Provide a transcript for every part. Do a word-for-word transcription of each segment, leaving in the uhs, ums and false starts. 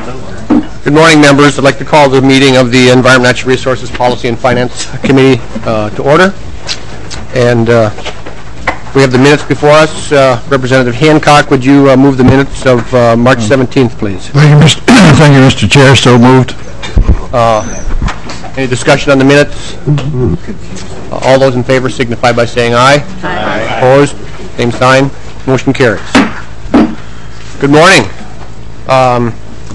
Good morning, members. I'd like to call the meeting of the Environment, Natural Resources Policy and Finance Committee uh, to order. And uh, we have the minutes before us. Uh, Representative Hancock, would you uh, move the minutes of uh, March seventeenth, please? Thank you, Mister Thank you, Mister Chair. So moved. Uh, any discussion on the minutes? Uh, all those in favor signify by saying aye. Aye. Opposed? Same sign. Motion carries. Good morning. Um,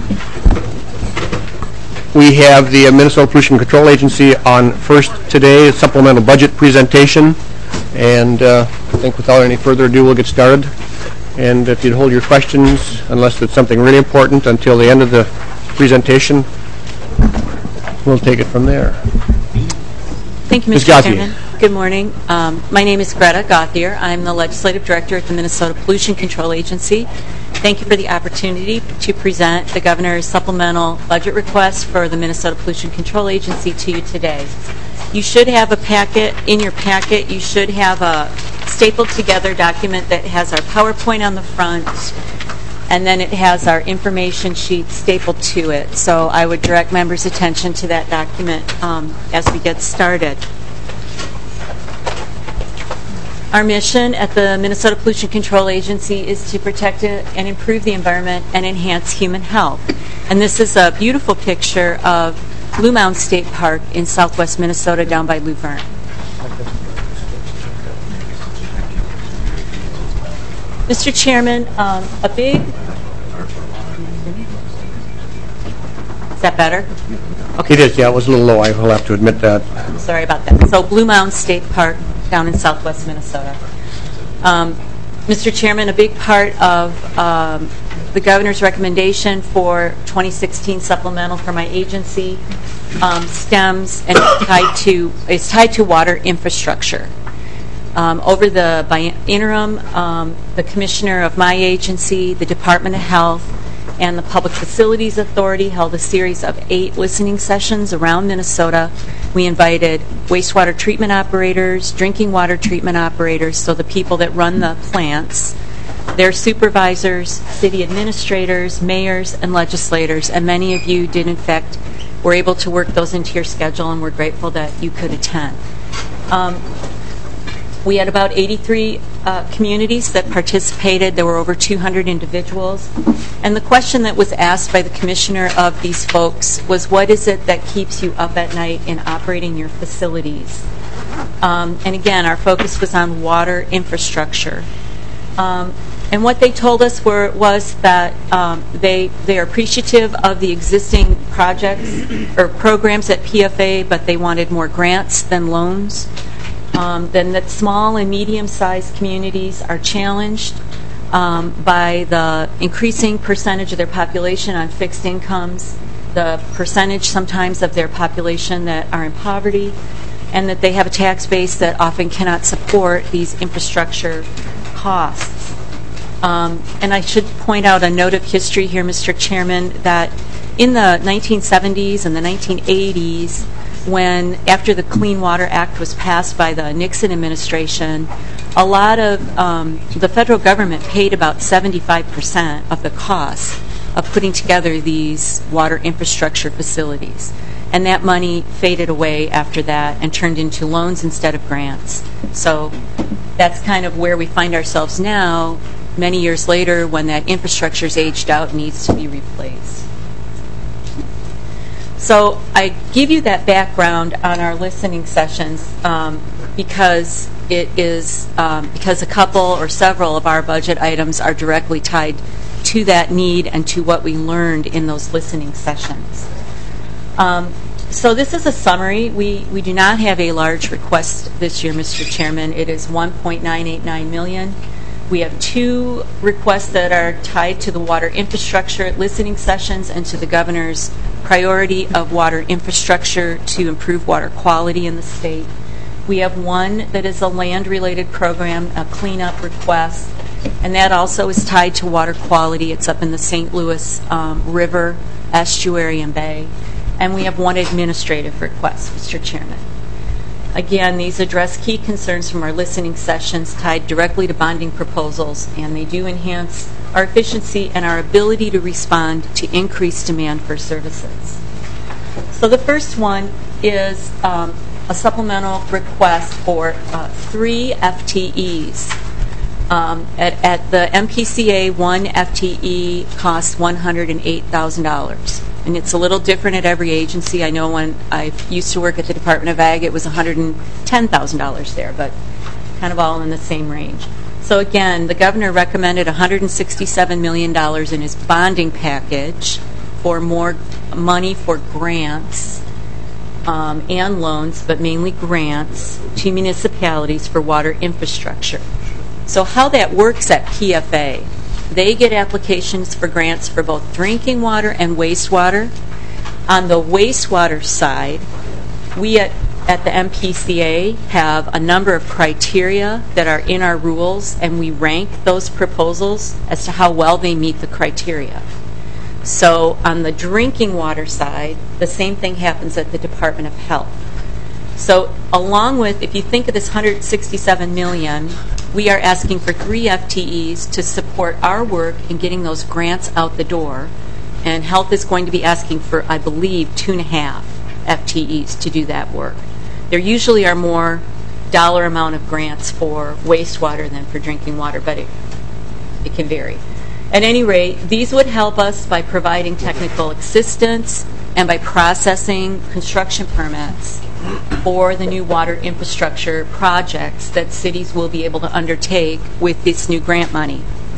we have the Minnesota Pollution Control Agency on first today, a supplemental budget presentation. And uh, I think without any further ado, we'll get started. And if you'd hold your questions, unless it's something really important, until the end of the presentation, we'll take it from there. Thank you, Miz Mister Gauthier. Chairman. Good morning. Um, my name is Greta Gauthier. I'm the Legislative Director at the Minnesota Pollution Control Agency. Thank you for the opportunity to present the Governor's supplemental budget request for the Minnesota Pollution Control Agency to you today. You should have a packet. In your packet, you should have a stapled together document that has our PowerPoint on the front, and then it has our information sheet stapled to it. So I would direct members' attention to that document um, as we get started. Our mission at the Minnesota Pollution Control Agency is to protect and improve the environment and enhance human health. And this is a beautiful picture of Blue Mound State Park in southwest Minnesota down by Luverne. Mister Chairman, um, a big... Is that better? Okay. It is, yeah, it was a little low. I will have to admit that. I'm sorry about that. So Blue Mound State Park down in southwest Minnesota. Um, Mister Chairman, a big part of um, the Governor's recommendation for twenty sixteen supplemental for my agency um, stems and is tied to is tied to water infrastructure. Um, over the by interim, um, the Commissioner of my agency, the Department of Health, and the Public Facilities Authority held a series of eight listening sessions around Minnesota. We invited wastewater treatment operators, drinking water treatment operators, so the people that run the plants, their supervisors, city administrators, mayors, and legislators, and many of you did, in fact, were able to work those into your schedule, and we're grateful that you could attend. Um, We had about eighty-three uh, communities that participated. There were over two hundred individuals. And the question that was asked by the commissioner of these folks was, what is it that keeps you up at night in operating your facilities? Um, and again, our focus was on water infrastructure. Um, and what they told us were was that um, they, they are appreciative of the existing projects or programs at P F A, but they wanted more grants than loans. Um, then that small and medium-sized communities are challenged um, by the increasing percentage of their population on fixed incomes, the percentage sometimes of their population that are in poverty, and that they have a tax base that often cannot support these infrastructure costs. Um, and I should point out a note of history here, Mister Chairman, that in the nineteen seventies and the nineteen eighties, when, after the Clean Water Act was passed by the Nixon administration, a lot of um, the federal government paid about seventy-five percent of the cost of putting together these water infrastructure facilities. And that money faded away after that and turned into loans instead of grants. So that's kind of where we find ourselves now, many years later, when that infrastructure is aged out and needs to be replaced. So I give you that background on our listening sessions um, because it is um, because a couple or several of our budget items are directly tied to that need and to what we learned in those listening sessions. Um, so this is a summary. We we do not have a large request this year, Mister Chairman. It is one point nine eight nine million dollars. We have two requests that are tied to the water infrastructure listening sessions and to the Governor's priority of water infrastructure to improve water quality in the state. We have one that is a land-related program, a cleanup request, and that also is tied to water quality. It's up in the Saint Louis um, River, estuary, and bay. And we have one administrative request, Mister Chairman. Again, these address key concerns from our listening sessions tied directly to bonding proposals, and they do enhance our efficiency, and our ability to respond to increased demand for services. So the first one is um, a supplemental request for uh, three F T Es. Um, at, at the M P C A, one F T E costs one hundred eight thousand dollars. And it's a little different at every agency. I know when I used to work at the Department of Ag, it was one hundred ten thousand dollars there, but kind of all in the same range. So again, the governor recommended one hundred sixty-seven million dollars in his bonding package for more money for grants um, and loans, but mainly grants to municipalities for water infrastructure. So how that works at P F A, they get applications for grants for both drinking water and wastewater. On the wastewater side, we at, at the M P C A have a number of criteria that are in our rules, and we rank those proposals as to how well they meet the criteria. So on the drinking water side, the same thing happens at the Department of Health. So along with, if you think of this one hundred sixty-seven million dollars, we are asking for three F T Es to support our work in getting those grants out the door. And Health is going to be asking for, I believe, two and a half F T Es to do that work. There usually are more dollar amount of grants for wastewater than for drinking water, but it, it can vary. At any rate, these would help us by providing technical assistance and by processing construction permits for the new water infrastructure projects that cities will be able to undertake with this new grant money.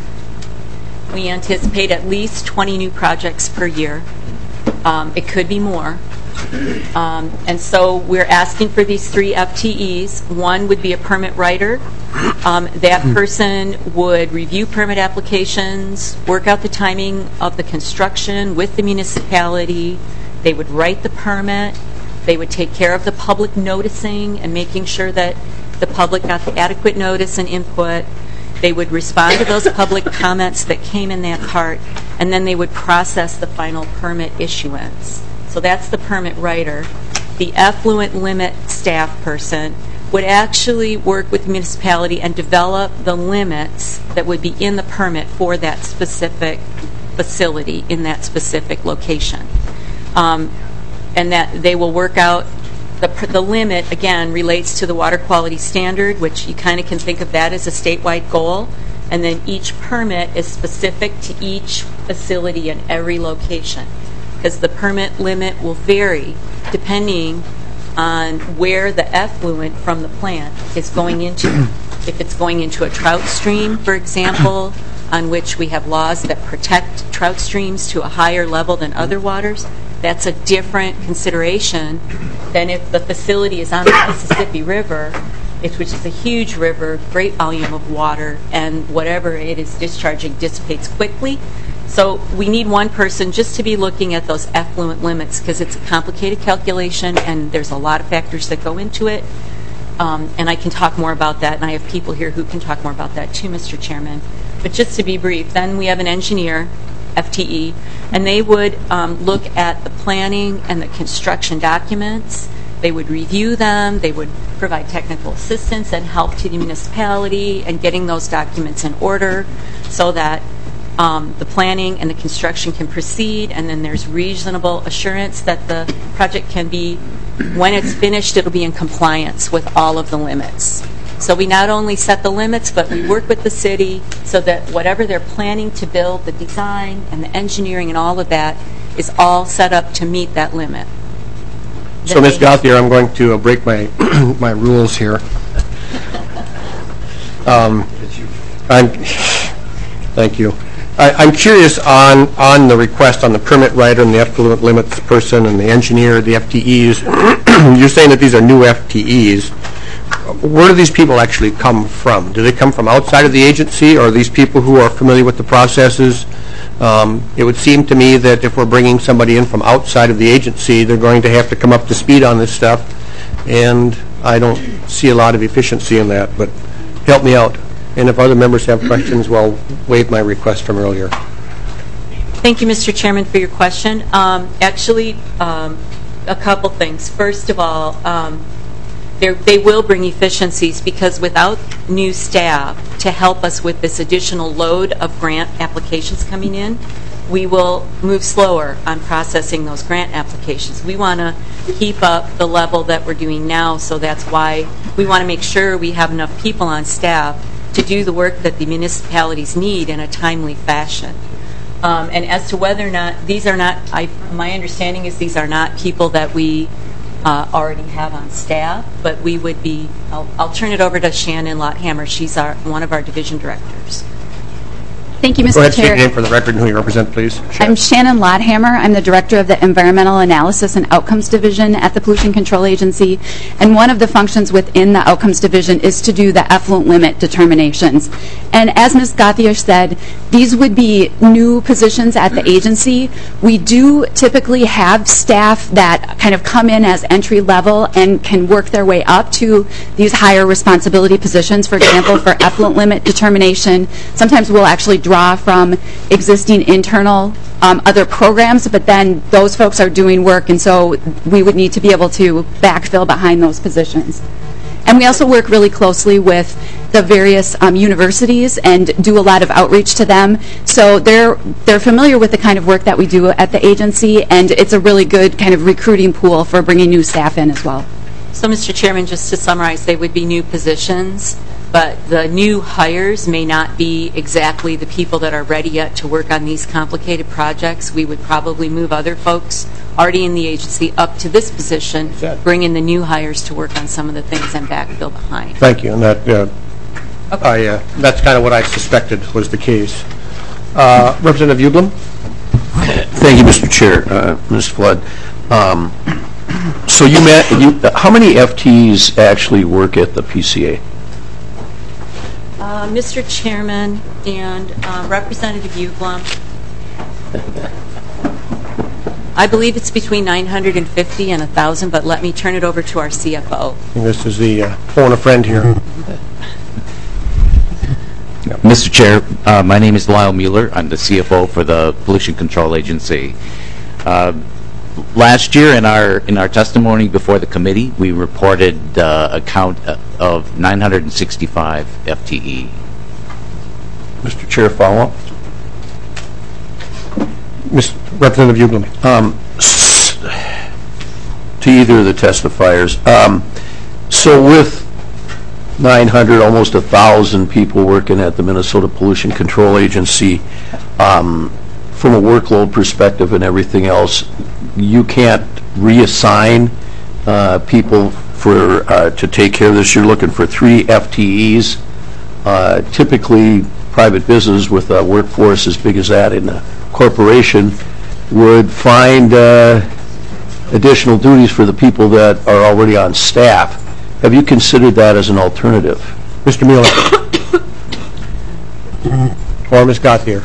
We anticipate at least twenty new projects per year. Um, it could be more. Um, and so we're asking for these three F T Es. One would be a permit writer. Um, that person would review permit applications, work out the timing of the construction with the municipality. They would write the permit. They would take care of the public noticing and making sure that the public got the adequate notice and input. They would respond to those public comments that came in that part, and then they would process the final permit issuance. So that's the permit writer. The effluent limit staff person would actually work with the municipality and develop the limits that would be in the permit for that specific facility in that specific location. Um, and that they will work out the, the limit, again, relates to the water quality standard, which you kind of can think of that as a statewide goal. And then each permit is specific to each facility in every location, because the permit limit will vary depending on where the effluent from the plant is going into. If it's going into a trout stream, for example, on which we have laws that protect trout streams to a higher level than other waters, that's a different consideration than if the facility is on the Mississippi River, which is a huge river, great volume of water, and whatever it is discharging dissipates quickly. So we need one person just to be looking at those effluent limits, because it's a complicated calculation and there's a lot of factors that go into it. Um, and I can talk more about that, and I have people here who can talk more about that too, Mister Chairman. But just to be brief, then we have an engineer, F T E, and they would um, look at the planning and the construction documents. They would review them. They would provide technical assistance and help to the municipality and getting those documents in order so that um, the planning and the construction can proceed, and then there's reasonable assurance that the project can be, when it's finished, it'll be in compliance with all of the limits. So we not only set the limits, but we work with the city so that whatever they're planning to build, the design and the engineering and all of that is all set up to meet that limit. So, Miz Gauthier, I'm going to uh, break my my rules here. Um, I'm, thank you. I, I'm curious on, on the request on the permit writer and the effluent limits person and the engineer, the F T Es. You're saying that these are new F T Es. Where do these people actually come from? Do they come from outside of the agency, or are these people who are familiar with the processes? Um, it would seem to me that if we're bringing somebody in from outside of the agency, they're going to have to come up to speed on this stuff, and I don't see a lot of efficiency in that, but help me out. And if other members have questions, well, waive my request from earlier. Thank you, Mister Chairman, for your question. Um, actually, um, a couple things. First of all, um, they're- they will bring efficiencies, because without new staff to help us with this additional load of grant applications coming in, we will move slower on processing those grant applications. We want to keep up the level that we're doing now, so that's why we want to make sure we have enough people on staff to do the work that the municipalities need in a timely fashion. Um, and as to whether or not, these are not, I, my understanding is these are not people that we uh, already have on staff, but we would be, I'll, I'll turn it over to Shannon Lotthammer. She's our, one of our division directors. Thank you, Mister Go ahead, state Chair. your name for the record and who you represent, please. I'm Shannon Lotthammer. I'm the Director of the Environmental Analysis and Outcomes Division at the Pollution Control Agency. And one of the functions within the Outcomes Division is to do the effluent limit determinations. And as Miz Gauthier said, these would be new positions at the agency. We do typically have staff that kind of come in as entry level and can work their way up to these higher responsibility positions. For example, for effluent limit determination, sometimes we'll actually draw from existing internal um, other programs, but then those folks are doing work, and so we would need to be able to backfill behind those positions. And we also work really closely with the various um, universities and do a lot of outreach to them. So they're they're familiar with the kind of work that we do at the agency, and it's a really good kind of recruiting pool for bringing new staff in as well. So, Mister Chairman, just to summarize, they would be new positions, but the new hires may not be exactly the people that are ready yet to work on these complicated projects. We would probably move other folks already in the agency up to this position, bring in the new hires to work on some of the things and backfill behind. Thank you. And that, uh, I, uh, that's kind of what I suspected was the case. Uh, Representative Ublem? Thank you, Mister Chair, uh, Miz Flood. Um, so you met, you, how many F Ts actually work at the P C A? Uh, Mister Chairman and uh, Representative Ublem, I believe it's between nine hundred fifty and one thousand, but let me turn it over to our C F O. And this is the uh, phone a friend here. Mister Chair, uh, my name is Lyle Mueller. I'm the C F O for the Pollution Control Agency. Uh, last year, in our in our testimony before the committee, we reported uh, a count of nine hundred sixty-five F T E. Mister Chair, follow-up? Miz Representative Ublem. Um, s to either of the testifiers. Um, so with nine hundred, almost one thousand people working at the Minnesota Pollution Control Agency, um, from a workload perspective and everything else, you can't reassign uh, people for uh, to take care of this. You're looking for three F T Es. Uh, typically, private business with a workforce as big as that in a corporation would find uh, additional duties for the people that are already on staff. Have you considered that as an alternative? Mister Mueller. Or Miz Gauthier.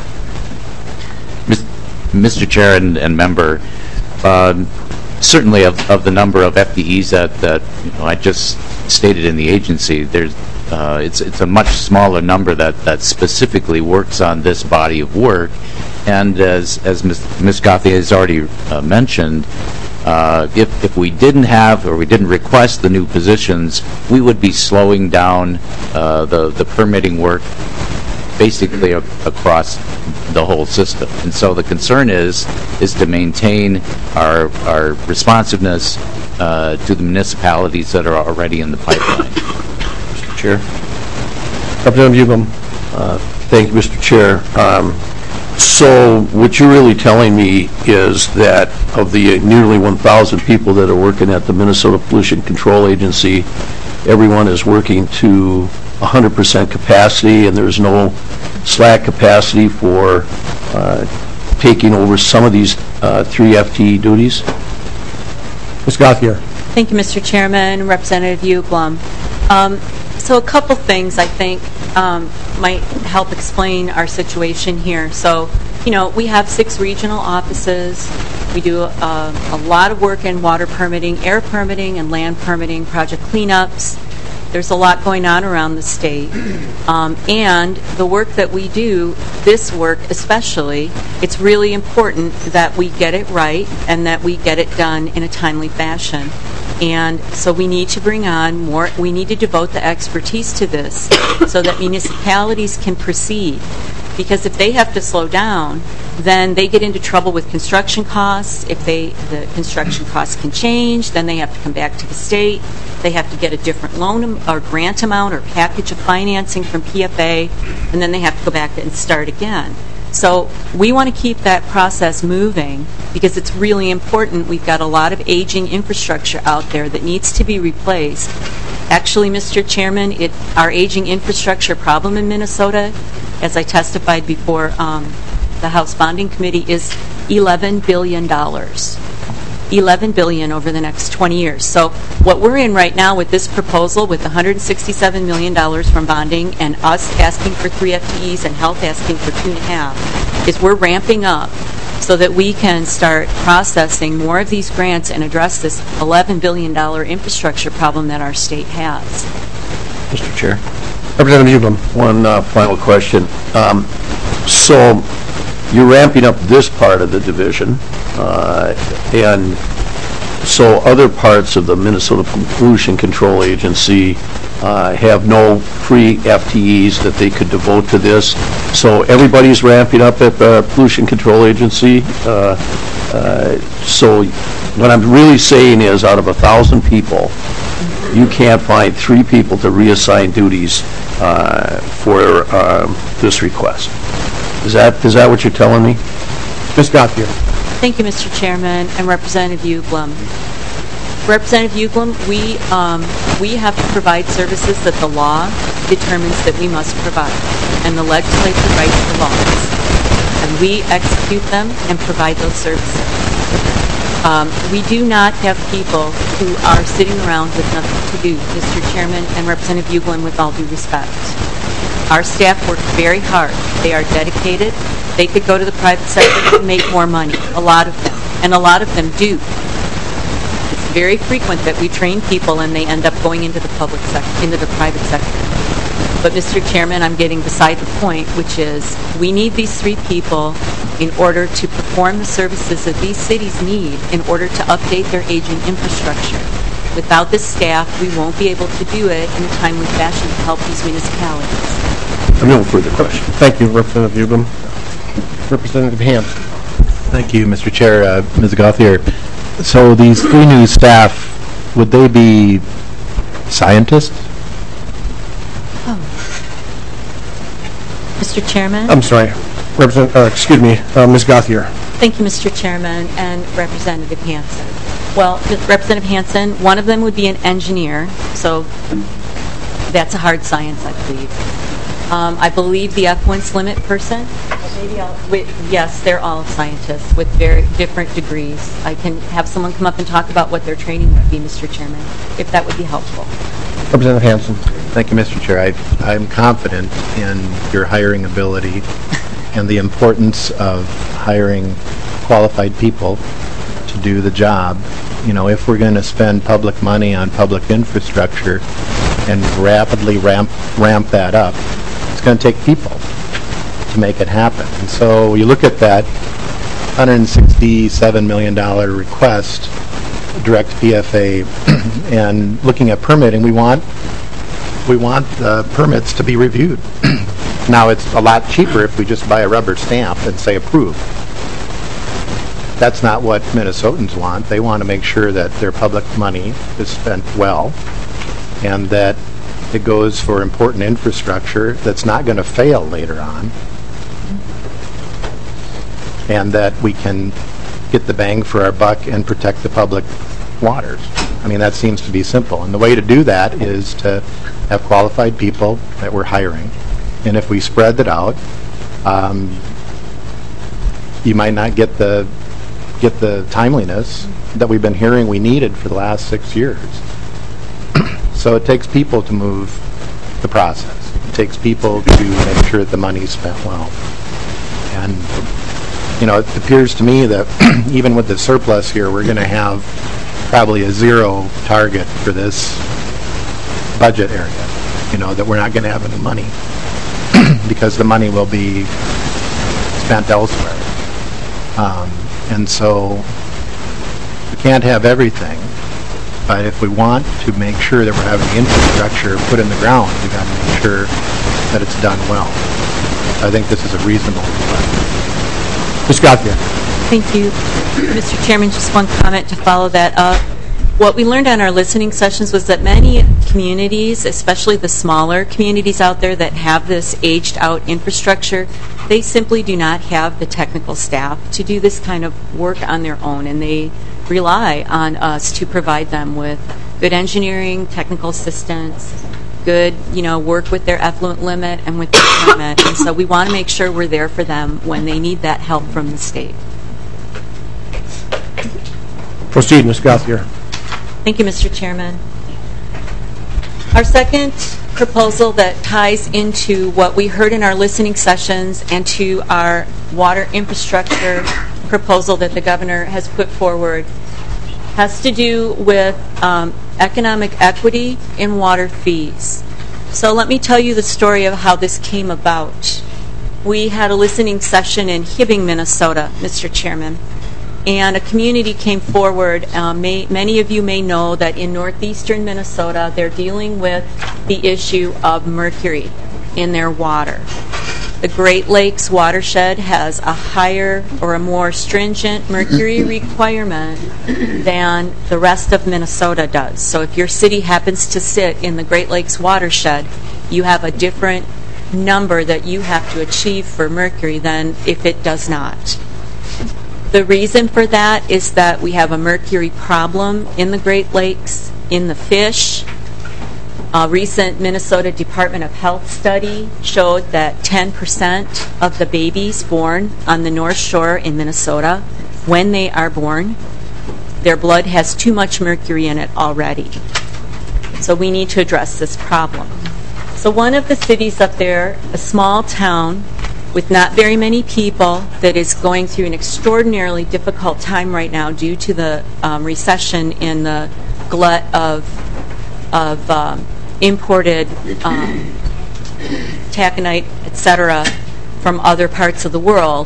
Mister Chair and, and member, um, certainly of, of the number of F T Es that, that you know, I just stated in the agency, there's uh, it's it's a much smaller number that, that specifically works on this body of work. And as as Miz Miz Gauthier has already uh, mentioned, uh, if if we didn't have or we didn't request the new positions, we would be slowing down uh, the the permitting work basically a, across the whole system. And so the concern is is to maintain our our responsiveness uh, to the municipalities that are already in the pipeline. Mister Chair. Representative Ublem. Uh, thank you, Mister Chair. Um, so what you're really telling me is that of the nearly one thousand people that are working at the Minnesota Pollution Control Agency, everyone is working to one hundred percent capacity, and there's no slack capacity for uh, taking over some of these uh, three F T E duties? Miz Gauthier. Thank you, Mister Chairman, Representative Ublem. Um, so a couple things I think um, might help explain our situation here. So, you know, we have six regional offices. We do uh, a lot of work in water permitting, air permitting, and land permitting, project cleanups. There's a lot going on around the state. Um, and the work that we do, this work especially, it's really important that we get it right and that we get it done in a timely fashion. And so we need to bring on more, we need to devote the expertise to this so that municipalities can proceed. Because if they have to slow down, then they get into trouble with construction costs. If they, the construction costs can change, then they have to come back to the state. They have to get a different loan am- or grant amount or package of financing from P F A, and then they have to go back and start again. So we want to keep that process moving because it's really important. We've got a lot of aging infrastructure out there that needs to be replaced. Actually, Mister Chairman, it, our aging infrastructure problem in Minnesota, as I testified before um, the House Bonding Committee, is eleven billion dollars. eleven billion dollars over the next twenty years. So what we're in right now with this proposal, with one hundred sixty-seven million dollars from bonding and us asking for three F T Es and health asking for two and a half, is we're ramping up so that we can start processing more of these grants and address this eleven billion dollars infrastructure problem that our state has. Mister Chair. Representative Ublem. One uh, final question. Um, so you're ramping up this part of the division, uh, and so other parts of the Minnesota Pollution Control Agency uh, have no free F T Es that they could devote to this. So everybody's ramping up at the Pollution Control Agency. Uh, uh, so what I'm really saying is, out of a thousand people, you can't find three people to reassign duties uh, for uh, this request. Is that is that what you're telling me? Miz Gauthier. Thank you, Mister Chairman, and Representative Uglem. Representative Uglem, we, um, we have to provide services that the law determines that we must provide, and the legislature writes the laws, and we execute them and provide those services. Um, we do not have people who are sitting around with nothing to do, Mister Chairman and Representative Uglem, with all due respect. Our staff work very hard. They are dedicated. They could go to the private sector and make more money, a lot of them, and a lot of them do. It's very frequent that we train people and they end up going into the public sector, into the private sector. But Mister Chairman, I'm getting beside the point, which is we need these three people in order to perform the services that these cities need in order to update their aging infrastructure. Without this staff, we won't be able to do it in a timely fashion to help these municipalities. No further questions. Thank you, Representative Ublem. Representative Hanson. Thank you, Mister Chair. Uh, Miz Gauthier, so these three new staff, would they be scientists? Oh. Mister Chairman? I'm sorry. Represent, uh, excuse me, uh, Miz Gauthier. Thank you, Mister Chairman and Representative Hanson. Well, Representative Hanson, one of them would be an engineer, so that's a hard science, I believe. Um, I believe the effluence limit person, maybe I'll, with, yes, they're all scientists with very different degrees. I can have someone come up and talk about what their training would be, Mister Chairman, if that would be helpful. Representative Hanson. Thank you, Mister Chair. I, I'm confident in your hiring ability and the importance of hiring qualified people to do the job. You know, if we're going to spend public money on public infrastructure and rapidly ramp ramp that up, it's going to take people to make it happen. And so you look at that one hundred sixty-seven million dollars request, direct P F A, and looking at permitting, we want we want uh, permits to be reviewed. Now, it's a lot cheaper if we just buy a rubber stamp and say approved. That's not what Minnesotans want. They want to make sure that their public money is spent well and that it goes for important infrastructure that's not going to fail later on, and that we can get the bang for our buck and protect the public waters. I mean, that seems to be simple. And the way to do that is to have qualified people that we're hiring. And if we spread that out, um, you might not get the get the timeliness that we've been hearing we needed for the last six years. So it takes people to move the process. It takes people to make sure that the money's spent well. And, you know, it appears to me that even with the surplus here, we're going to have probably a zero target for this budget area, you know, that we're not going to have any money because the money will be spent elsewhere. Um, and so we can't have everything, But if we want to make sure that we're having the infrastructure put in the ground, we got to make sure that it's done well. I think this is a reasonable request. Miz Gauthier. Thank you. Mister Chairman, just one comment to follow that up. What we learned on our listening sessions was that many communities, especially the smaller communities out there that have this aged-out infrastructure, they simply do not have the technical staff to do this kind of work on their own, and they rely on us to provide them with good engineering, technical assistance, good, you know, work with their effluent limit and with their permit. And so we want to make sure we're there for them when they need that help from the state. Proceed, Miz Gauthier. Thank you, Mister Chairman. Our second proposal that ties into what we heard in our listening sessions and to our water infrastructure proposal that the governor has put forward has to do with um, economic equity in water fees. So let me tell you the story of how this came about. We had a listening session in Hibbing, Minnesota, Mister Chairman, and a community came forward. Um, may, many of you may know that in northeastern Minnesota, they're dealing with the issue of mercury in their water. The Great Lakes watershed has a higher or a more stringent mercury requirement than the rest of Minnesota does. So if your city happens to sit in the Great Lakes watershed, you have a different number that you have to achieve for mercury than if it does not. The reason for that is that we have a mercury problem in the Great Lakes, in the fish. A recent Minnesota Department of Health study showed that ten percent of the babies born on the North Shore in Minnesota, when they are born, their blood has too much mercury in it already. So we need to address this problem. So one of the cities up there, a small town with not very many people, that is going through an extraordinarily difficult time right now due to the um, recession in the glut of of um, imported um, taconite, et cetera, from other parts of the world.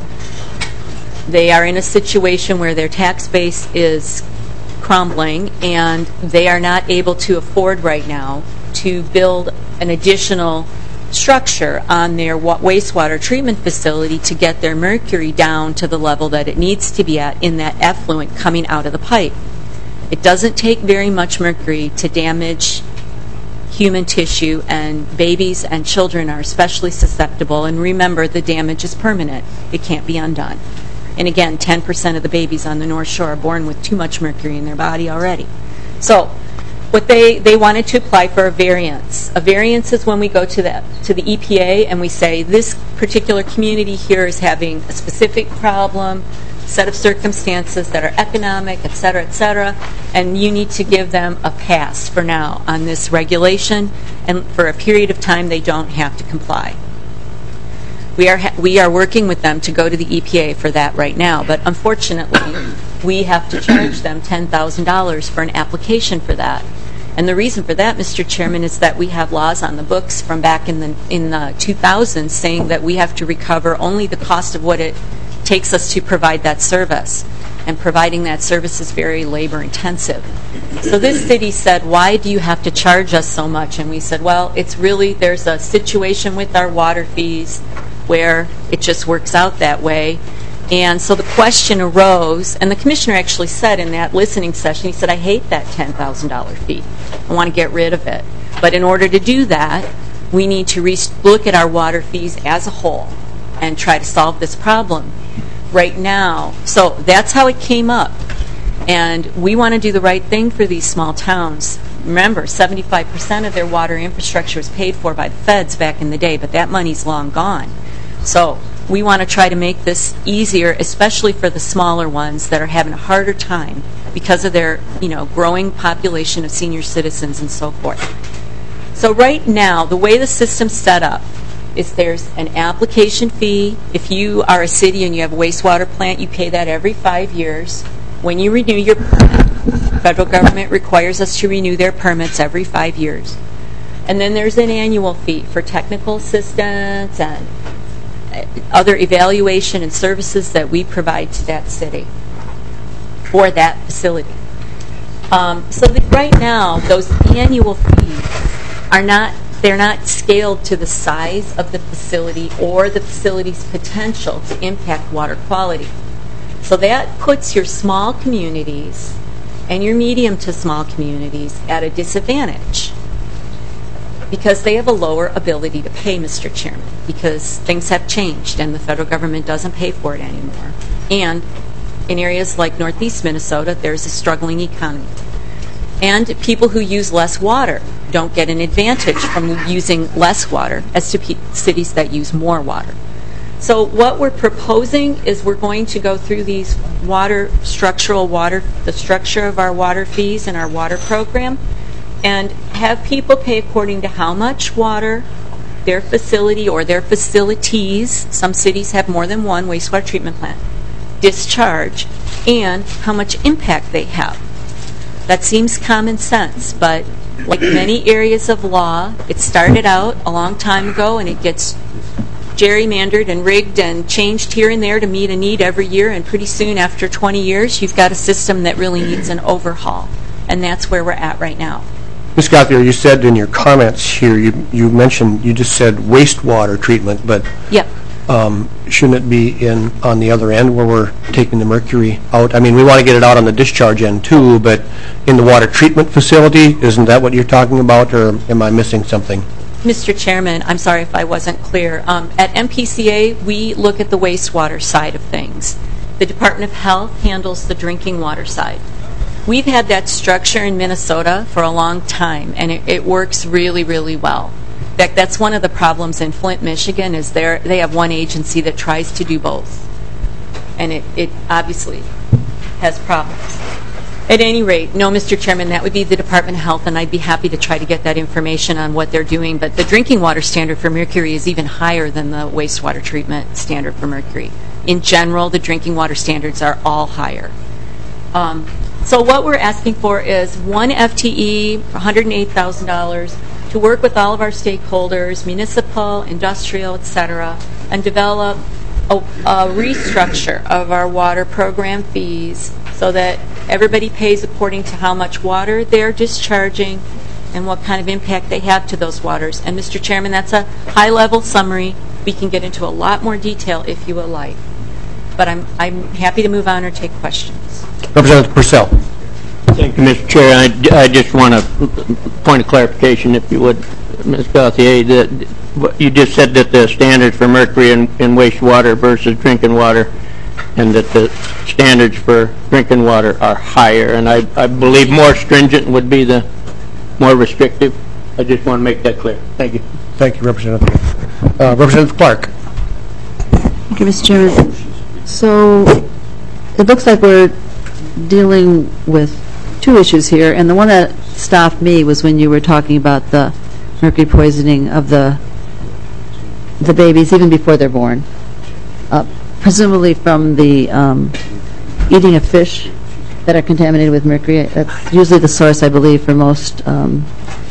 They are in a situation where their tax base is crumbling, and they are not able to afford right now to build an additional structure on their wa- wastewater treatment facility to get their mercury down to the level that it needs to be at in that effluent coming out of the pipe. It doesn't take very much mercury to damage human tissue, and babies and children are especially susceptible. And remember, the damage is permanent. It can't be undone. And again, ten percent of the babies on the North Shore are born with too much mercury in their body already. So what they, they wanted to apply for a variance. A variance is when we go to the, to the E P A and we say, this particular community here is having a specific problem, set of circumstances that are economic, et cetera, et cetera, and you need to give them a pass for now on this regulation, and for a period of time they don't have to comply. We are ha- we are working with them to go to the E P A for that right now, but unfortunately we have to charge them ten thousand dollars for an application for that. And the reason for that, Mister Chairman, is that we have laws on the books from back in the in the two thousands saying that we have to recover only the cost of what it takes us to provide that service. And providing that service is very labor intensive. So this city said, why do you have to charge us so much? And we said, well, it's really, there's a situation with our water fees where it just works out that way. And so the question arose, and the commissioner actually said in that listening session, he said, I hate that ten thousand dollars fee. I want to get rid of it. But in order to do that, we need to re- look at our water fees as a whole and try to solve this problem right now. So that's how it came up. And we want to do the right thing for these small towns. Remember, seventy-five percent of their water infrastructure was paid for by the feds back in the day, but that money's long gone. So we want to try to make this easier, especially for the smaller ones that are having a harder time because of their, you know, growing population of senior citizens and so forth. So right now, the way the system's set up is there's an application fee. If you are a city and you have a wastewater plant, you pay that every five years. When you renew your permit, the federal government requires us to renew their permits every five years. And then there's an annual fee for technical assistance and other evaluation and services that we provide to that city for that facility. Um, so that right now, those annual fees are not, they're not scaled to the size of the facility or the facility's potential to impact water quality. So that puts your small communities and your medium to small communities at a disadvantage because they have a lower ability to pay, Mister Chairman, because things have changed and the federal government doesn't pay for it anymore. And in areas like Northeast Minnesota, there's a struggling economy. And people who use less water don't get an advantage from using less water as to pe- cities that use more water. So what we're proposing is we're going to go through these water, structural water, the structure of our water fees and our water program, and have people pay according to how much water their facility or their facilities, some cities have more than one wastewater treatment plant, discharge, and how much impact they have. That seems common sense, but like many areas of law, it started out a long time ago and it gets gerrymandered and rigged and changed here and there to meet a need every year, and pretty soon after twenty years you've got a system that really needs an overhaul, and that's where we're at right now. Miz Gauthier, you said in your comments here, you, you mentioned, you just said wastewater treatment, but Yep. um, shouldn't it be in on the other end where we're taking the mercury out? I mean, we want to get it out on the discharge end too, but in the water treatment facility, isn't that what you're talking about, or am I missing something? Mister Chairman, I'm sorry if I wasn't clear. Um, at M P C A, we look at the wastewater side of things. The Department of Health handles the drinking water side. We've had that structure in Minnesota for a long time, and it, it works really, really well. In fact, that's one of the problems in Flint, Michigan, is they're, they have one agency that tries to do both. And it, it obviously has problems. At any rate, no, Mister Chairman, that would be the Department of Health, and I'd be happy to try to get that information on what they're doing. But the drinking water standard for mercury is even higher than the wastewater treatment standard for mercury. In general, the drinking water standards are all higher. Um, so what we're asking for is one F T E, one hundred eight thousand dollars, to work with all of our stakeholders, municipal, industrial, et cetera, and develop a, a restructure of our water program fees so that everybody pays according to how much water they're discharging and what kind of impact they have to those waters. And Mister Chairman, that's a high-level summary. We can get into a lot more detail if you would like. But I'm, I'm happy to move on or take questions. Representative Purcell. Thank you, Mister Chair. I, I just want a point of clarification, if you would, Miz Gauthier. That you just said that the standards for mercury in, in wastewater versus drinking water, and that the standards for drinking water are higher, and I, I believe more stringent would be the more restrictive. I just want to make that clear. Thank you. Thank you, Representative. Uh, Representative Clark. Thank you, Mister Chairman. So it looks like we're dealing with two issues here, and the one that stopped me was when you were talking about the mercury poisoning of the the babies even before they're born, uh, presumably from the um, eating of fish that are contaminated with mercury. That's usually the source, I believe, for most um,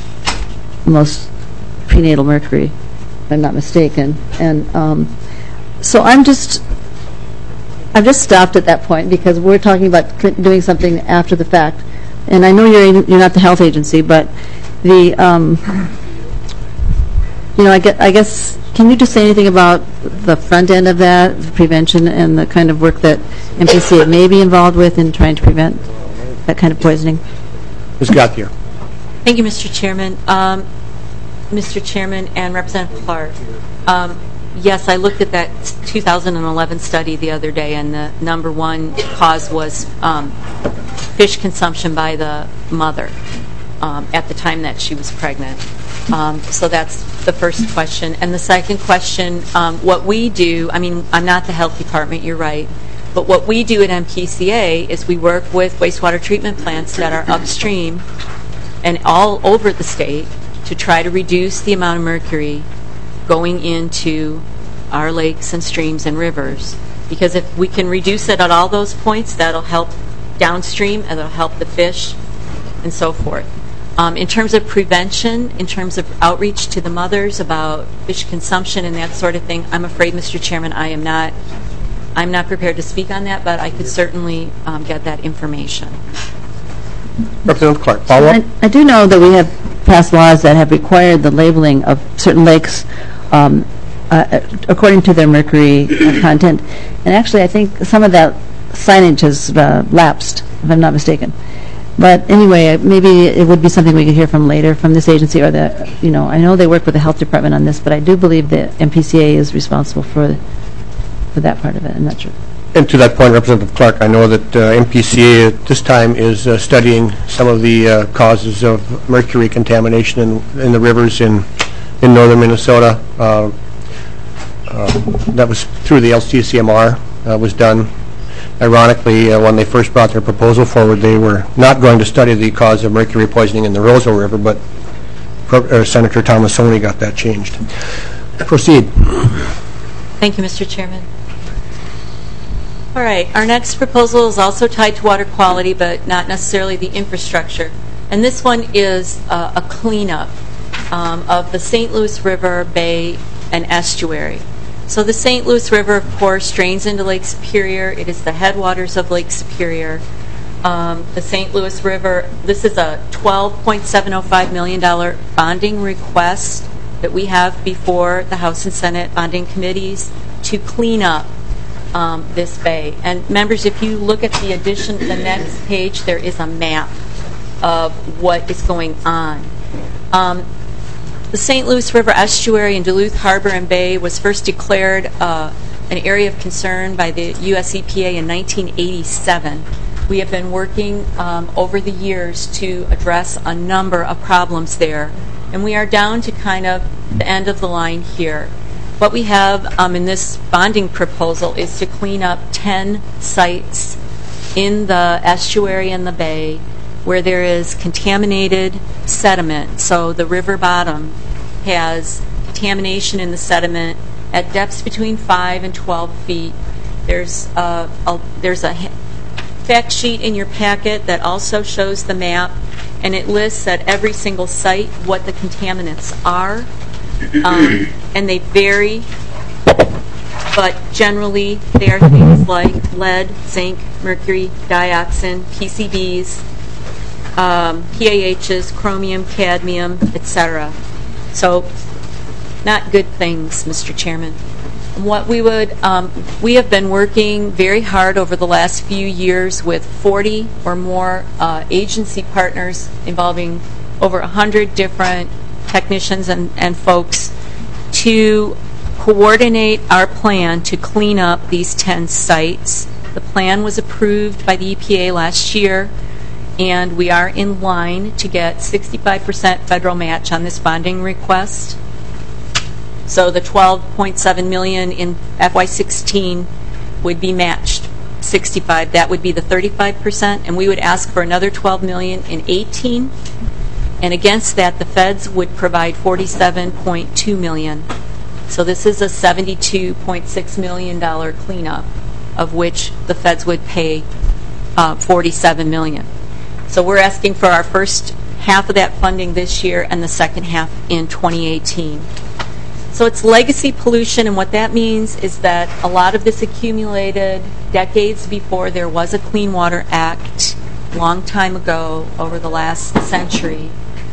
most prenatal mercury, if I'm not mistaken. And um, so I'm just I've just stopped at that point because we're talking about doing something after the fact. And I know you're you're not the health agency, but the um, you know I guess, I guess can you just say anything about the front end of that, the prevention, and the kind of work that M P C A may be involved with in trying to prevent that kind of poisoning? Miz Gauthier. Thank you, Mister Chairman. Um, Mister Chairman and Representative Clark. Um, Yes, I looked at that two thousand eleven study the other day, and the number one cause was um, fish consumption by the mother um, at the time that she was pregnant. Um, so that's the first question. And the second question, um, what we do, I mean, I'm not the health department, you're right, but what we do at M P C A is we work with wastewater treatment plants that are upstream and all over the state to try to reduce the amount of mercury going into our lakes and streams and rivers. Because if we can reduce it at all those points, that'll help downstream, and it'll help the fish, and so forth. Um, in terms of prevention, in terms of outreach to the mothers about fish consumption and that sort of thing, I'm afraid, Mister Chairman, I am not, I'm not prepared to speak on that, but I could certainly um, get that information. Representative Clark, follow up? I I do know that we have passed laws that have required the labeling of certain lakes um, uh, according to their mercury uh, content. And actually, I think some of that signage has uh, lapsed, if I'm not mistaken. But anyway, maybe it would be something we could hear from later from this agency, or the, you know, I know they work with the health department on this, but I do believe that M P C A is responsible for for that part of it. I'm not sure. And to that point, Representative Clark, I know that uh, M P C A at this time is uh, studying some of the uh, causes of mercury contamination in, in the rivers in in northern Minnesota. Uh, uh, that was through the L C C M R, uh, was done. Ironically, uh, when they first brought their proposal forward, they were not going to study the cause of mercury poisoning in the Rosal River, but Pro uh, Senator Thomasoni got that changed. Proceed. Thank you, Mister Chairman. All right, our next proposal is also tied to water quality, but not necessarily the infrastructure. And this one is uh, a cleanup um, of the Saint Louis River, Bay, and estuary. So the Saint Louis River, of course, drains into Lake Superior. It is the headwaters of Lake Superior. Um, the Saint Louis River, this is a twelve point seven oh five million dollars bonding request that we have before the House and Senate bonding committees to clean up Um, this bay. And members, if you look at the addition, the next page, there is a map of what is going on. Um, the Saint Louis River Estuary in Duluth Harbor and Bay was first declared uh, an area of concern by the U S E P A in nineteen eighty-seven. We have been working um, over the years to address a number of problems there, and we are down to kind of the end of the line here. What we have um, in this bonding proposal is to clean up ten sites in the estuary and the bay where there is contaminated sediment. So the river bottom has contamination in the sediment at depths between five and twelve feet. There's a, a, there's a fact sheet in your packet that also shows the map, and it lists at every single site what the contaminants are. Um, and they vary, but generally they are things like lead, zinc, mercury, dioxin, P C Bs, um, P A Hs, chromium, cadmium, et cetera. So, not good things, Mister Chairman. What we would, um, we have been working very hard over the last few years with forty or more uh, agency partners involving over one hundred different technicians and, and folks to coordinate our plan to clean up these ten sites. The plan was approved by the E P A last year, and we are in line to get sixty-five percent federal match on this bonding request. So the twelve point seven million dollars in F Y sixteen would be matched sixty-five. That would be the thirty-five percent, and we would ask for another twelve million dollars in eighteen. And against that, the feds would provide forty-seven point two million dollars. So this is a seventy-two point six million dollars cleanup, of which the feds would pay uh, forty-seven million dollars. So we're asking for our first half of that funding this year and the second half in twenty eighteen. So it's legacy pollution, and what that means is that a lot of this accumulated decades before there was a Clean Water Act, long time ago, over the last century.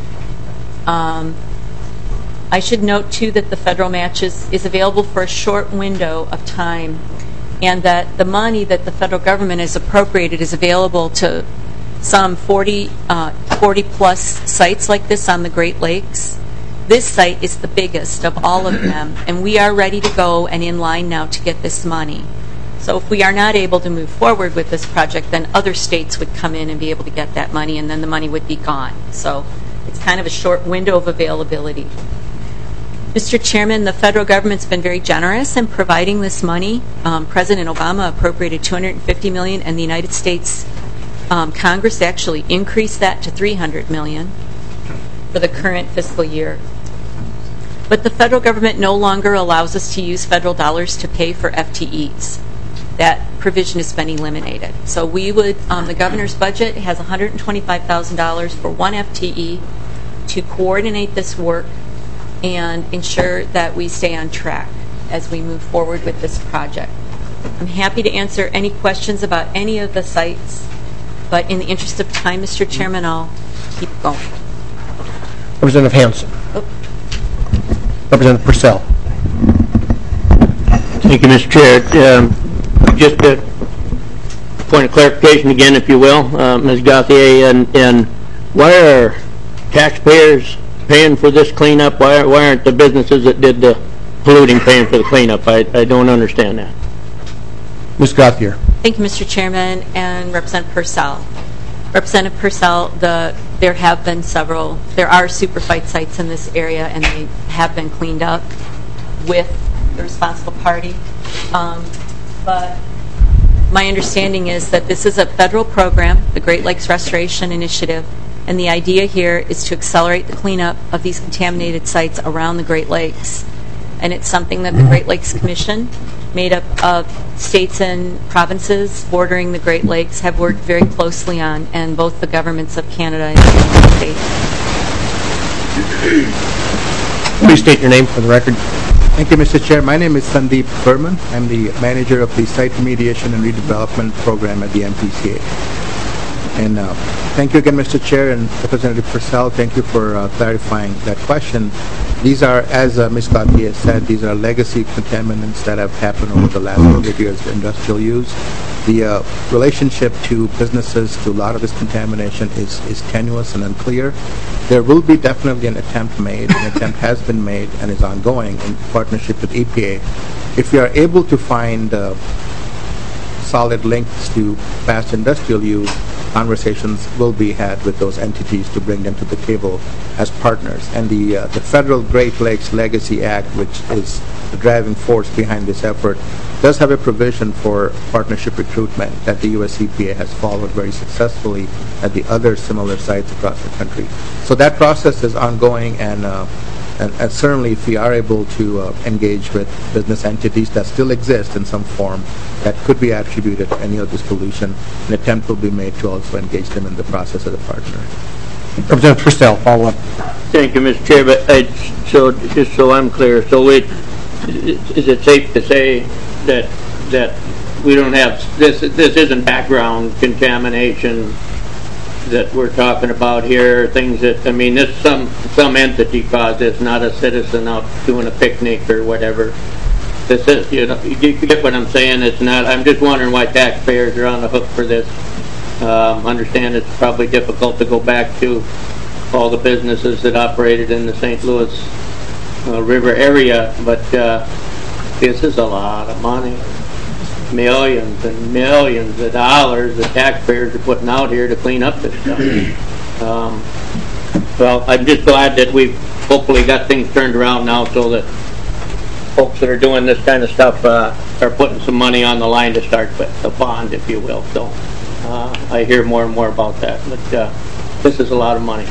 Um, I should note, too, that the federal match is, is available for a short window of time, and that the money that the federal government has appropriated is available to some forty, uh, forty plus sites like this on the Great Lakes. This site is the biggest of all of them, and we are ready to go and in line now to get this money. So if we are not able to move forward with this project, then other states would come in and be able to get that money, and then the money would be gone. So it's kind of a short window of availability. Mister Chairman, the federal government's been very generous in providing this money. Um, President Obama appropriated two hundred fifty million dollars, and the United States um, Congress actually increased that to three hundred million dollars for the current fiscal year. But the federal government no longer allows us to use federal dollars to pay for F T Es. That provision has been eliminated. So we would, um, the governor's budget has one hundred twenty-five thousand dollars for one F T E to coordinate this work and ensure that we stay on track as we move forward with this project. I'm happy to answer any questions about any of the sites but in the interest of time, Mister Chairman, I'll keep going. Representative Hanson. Oh. Representative Purcell. Thank you, Mister Chair. Um, just a point of clarification again, if you will, uh, Miz Gauthier, and, and why are taxpayers paying for this cleanup? Why, why aren't the businesses that did the polluting paying for the cleanup? I, I don't understand that. Miz Gauthier. Thank you, Mister Chairman, and Representative Purcell. Representative Purcell, the, there have been several, there are superfight sites in this area, and they have been cleaned up with the responsible party. Um, but my understanding is that this is a federal program, the Great Lakes Restoration Initiative, and the idea here is to accelerate the cleanup of these contaminated sites around the Great Lakes. And it's something that the Great Lakes Commission, made up of states and provinces bordering the Great Lakes, have worked very closely on, and both the governments of Canada and the United States. Please state your name for the record. Thank you, Mister Chair. My name is Sandeep Burman. I'm the manager of the Site Remediation and Redevelopment Program at the M P C A. And uh, thank you again, Mister Chair, and Representative Purcell. Thank you for uh, clarifying that question. These are, as uh, Miz Gauthier said, these are legacy contaminants that have happened over the last hundred years of industrial use. The uh, relationship to businesses to a lot of this contamination is, is tenuous and unclear. There will be definitely an attempt made, an attempt has been made and is ongoing in partnership with E P A. If we are able to find uh, solid links to past industrial use, conversations will be had with those entities to bring them to the table as partners. And the uh, the Federal Great Lakes Legacy Act, which is the driving force behind this effort, does have a provision for partnership recruitment that the U S E P A has followed very successfully at the other similar sites across the country. So that process is ongoing, and uh, And, and certainly if we are able to uh, engage with business entities that still exist in some form that could be attributed to any of this pollution, an attempt will be made to also engage them in the process as a partner. Representative Purcell, follow up. Thank you, Mister Chair. But I, so just so I'm clear, so it, is it safe to say that that we don't have this? This isn't background contamination that we're talking about here, things that, I mean, this some some entity caused this, not a citizen out doing a picnic or whatever. This is, you know, you get what I'm saying. It's not, I'm just wondering why taxpayers are on the hook for this. Um, understand it's probably difficult to go back to all the businesses that operated in the Saint Louis uh, River area, but uh, this is a lot of money. Millions and millions of dollars the taxpayers are putting out here to clean up this stuff. Um, well, I'm just glad that we've hopefully got things turned around now so that folks that are doing this kind of stuff uh, are putting some money on the line to start with, a bond, if you will. So uh, I hear more and more about that, but uh, this is a lot of money.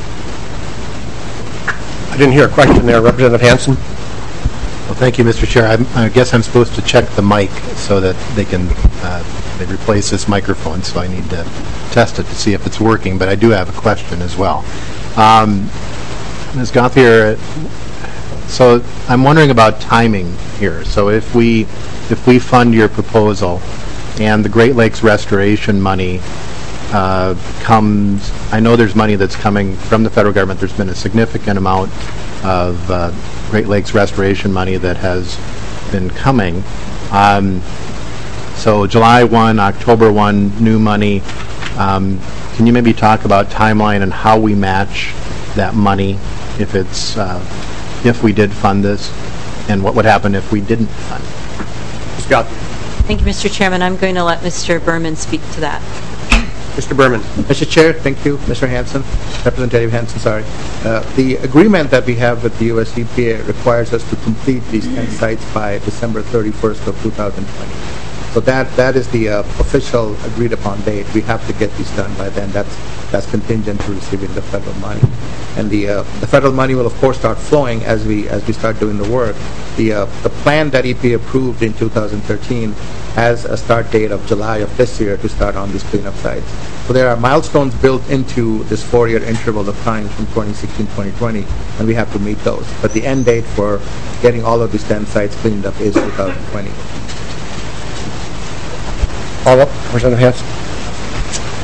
I didn't hear a question there. Representative Hanson. Well, thank you, Mister Chair. I'm, I guess I'm supposed to check the mic so that they can uh, they replace this microphone, so I need to test it to see if it's working, but I do have a question as well. Um, Miz Gauthier, so I'm wondering about timing here. So if we if we fund your proposal and the Great Lakes restoration money uh, comes, I know there's money that's coming from the federal government. There's been a significant amount of uh, Great Lakes restoration money that has been coming. Um, so July first, October first, new money. Um, can you maybe talk about timeline and how we match that money if it's uh, if we did fund this, and what would happen if we didn't fund it? Scott. Thank you, Mister Chairman. I'm going to let Mister Berman speak to that. Mister Berman. Mister Chair, thank you. Mister Hanson, Representative Hanson, sorry. Uh, the agreement that we have with the U S E P A requires us to complete these ten sites by December thirty-first of two thousand twenty. So that that is the uh, official agreed upon date. We have to get these done by then. That's that's contingent to receiving the federal money. And the uh, the federal money will of course start flowing as we as we start doing the work. The uh, the plan that E P A approved in two thousand thirteen has a start date of July of this year to start on these cleanup sites. So there are milestones built into this four-year interval of time from twenty sixteen to twenty twenty, and we have to meet those. But the end date for getting all of these ten sites cleaned up is two thousand twenty. Follow up, Representative Hanson.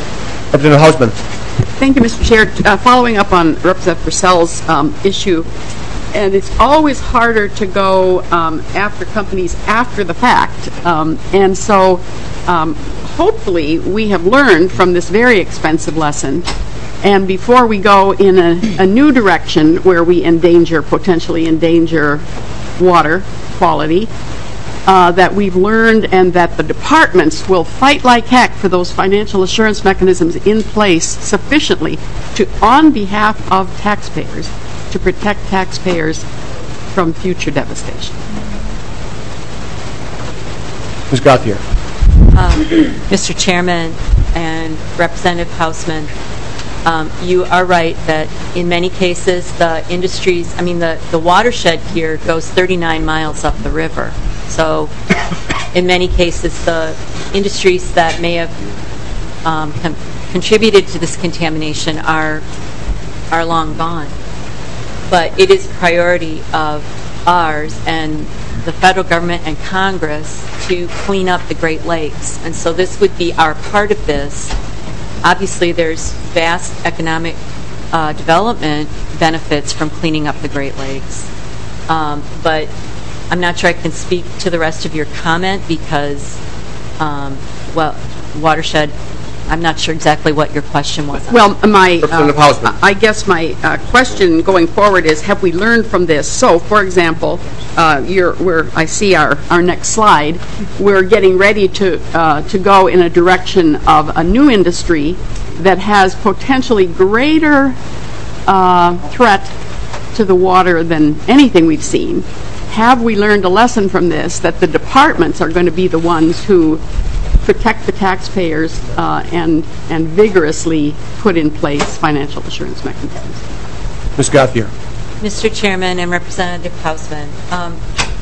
Representative Hausman. Thank you, Mister Chair. Uh, following up on Representative Purcell's um, issue, and it's always harder to go um, after companies after the fact. Um, and so um, hopefully we have learned from this very expensive lesson. And before we go in a, a new direction where we endanger, potentially endanger water quality, uh, that we've learned and that the departments will fight like heck for those financial assurance mechanisms in place sufficiently to, on behalf of taxpayers, to protect taxpayers from future devastation. Miz Gauthier. Um, Mister Chairman and Representative Hausman, um, you are right that in many cases the industries, I mean the, the watershed here goes thirty-nine miles up the river. So in many cases the industries that may have um, con- contributed to this contamination are are long gone. But it is a priority of ours and the federal government and Congress to clean up the Great Lakes. And so this would be our part of this. Obviously, there's vast economic uh, development benefits from cleaning up the Great Lakes. Um, but I'm not sure I can speak to the rest of your comment because, um, well, watershed, I'm not sure exactly what your question was. Well, my, Representative uh, Hausman. I guess my uh, question going forward is, have we learned from this? So, for example, uh, you're, we're, I see our, our next slide. We're getting ready to uh, to go in a direction of a new industry that has potentially greater uh, threat to the water than anything we've seen. Have we learned a lesson from this that the departments are going to be the ones who protect the taxpayers uh, and and vigorously put in place financial assurance mechanisms? Miz Gauthier. Mister Chairman and Representative Hausman, um,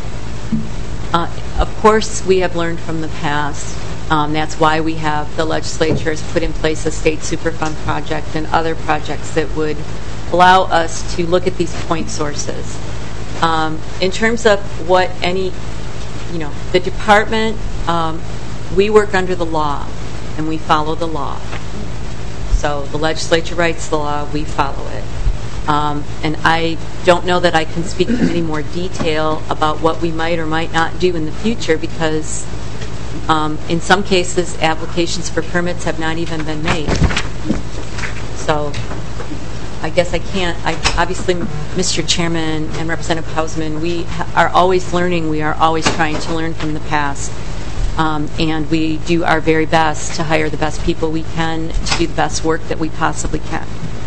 uh, of course we have learned from the past. Um, that's why we have the legislature has put in place a state superfund project and other projects that would allow us to look at these point sources. Um, in terms of what any, you know, the department, um, we work under the law and we follow the law. So the legislature writes the law, we follow it. Um, and I don't know that I can speak in any more detail about what we might or might not do in the future because um, in some cases applications for permits have not even been made. So I guess I can't, I, obviously Mister Chairman and Representative Hausman, we ha- are always learning, we are always trying to learn from the past. Um, and we do our very best to hire the best people we can to do the best work that we possibly can.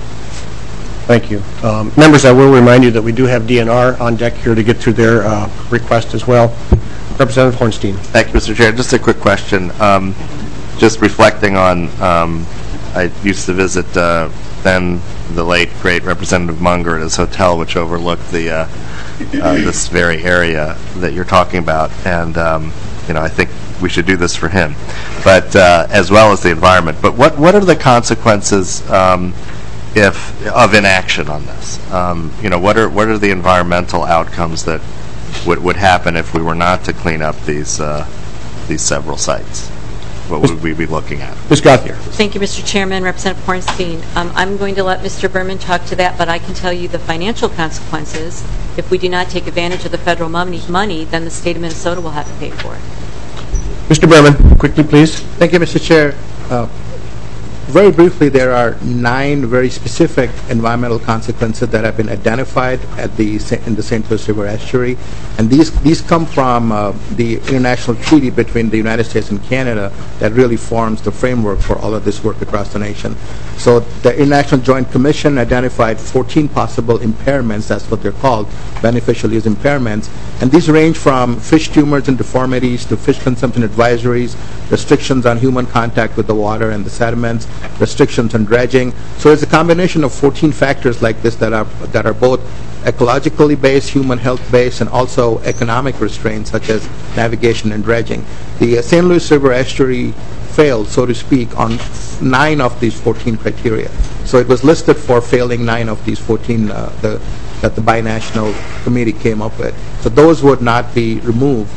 Thank you. Um, members, I will remind you that we do have D N R on deck here to get through their uh, request as well. Representative Hornstein. Thank you, Mister Chair. Just a quick question. Um, just reflecting on, um, I used to visit uh, then the late, great Representative Munger at his hotel, which overlooked the uh, uh, this very area that you're talking about. And, um, you know, I think we should do this for him, but uh, as well as the environment. But what, what are the consequences um, if of inaction on this? Um, you know, what are what are the environmental outcomes that would would happen if we were not to clean up these uh, these several sites? What would we be looking at? Miz Gauthier. Thank you, Mister Chairman. Representative Hornstein. Um, I'm going to let Mister Berman talk to that, but I can tell you the financial consequences. If we do not take advantage of the federal money, money, then the state of Minnesota will have to pay for it. Mister Berman, quickly, please. Thank you, Mister Chair. Uh, very briefly, there are nine very specific environmental consequences that have been identified at the in the Saint Louis River estuary, and these these come from uh, the international treaty between the United States and Canada that really forms the framework for all of this work across the nation. So the International Joint Commission identified fourteen possible impairments, that's what they're called, beneficial use impairments, and these range from fish tumors and deformities to fish consumption advisories, restrictions on human contact with the water and the sediments, restrictions on dredging. So it's a combination of fourteen factors like this that are that are both ecologically based, human health based, and also economic restraints such as navigation and dredging. The uh, Saint Louis River estuary failed, so to speak, on nine of these fourteen criteria. So it was listed for failing nine of these fourteen uh, the, that the binational committee came up with. So those would not be removed.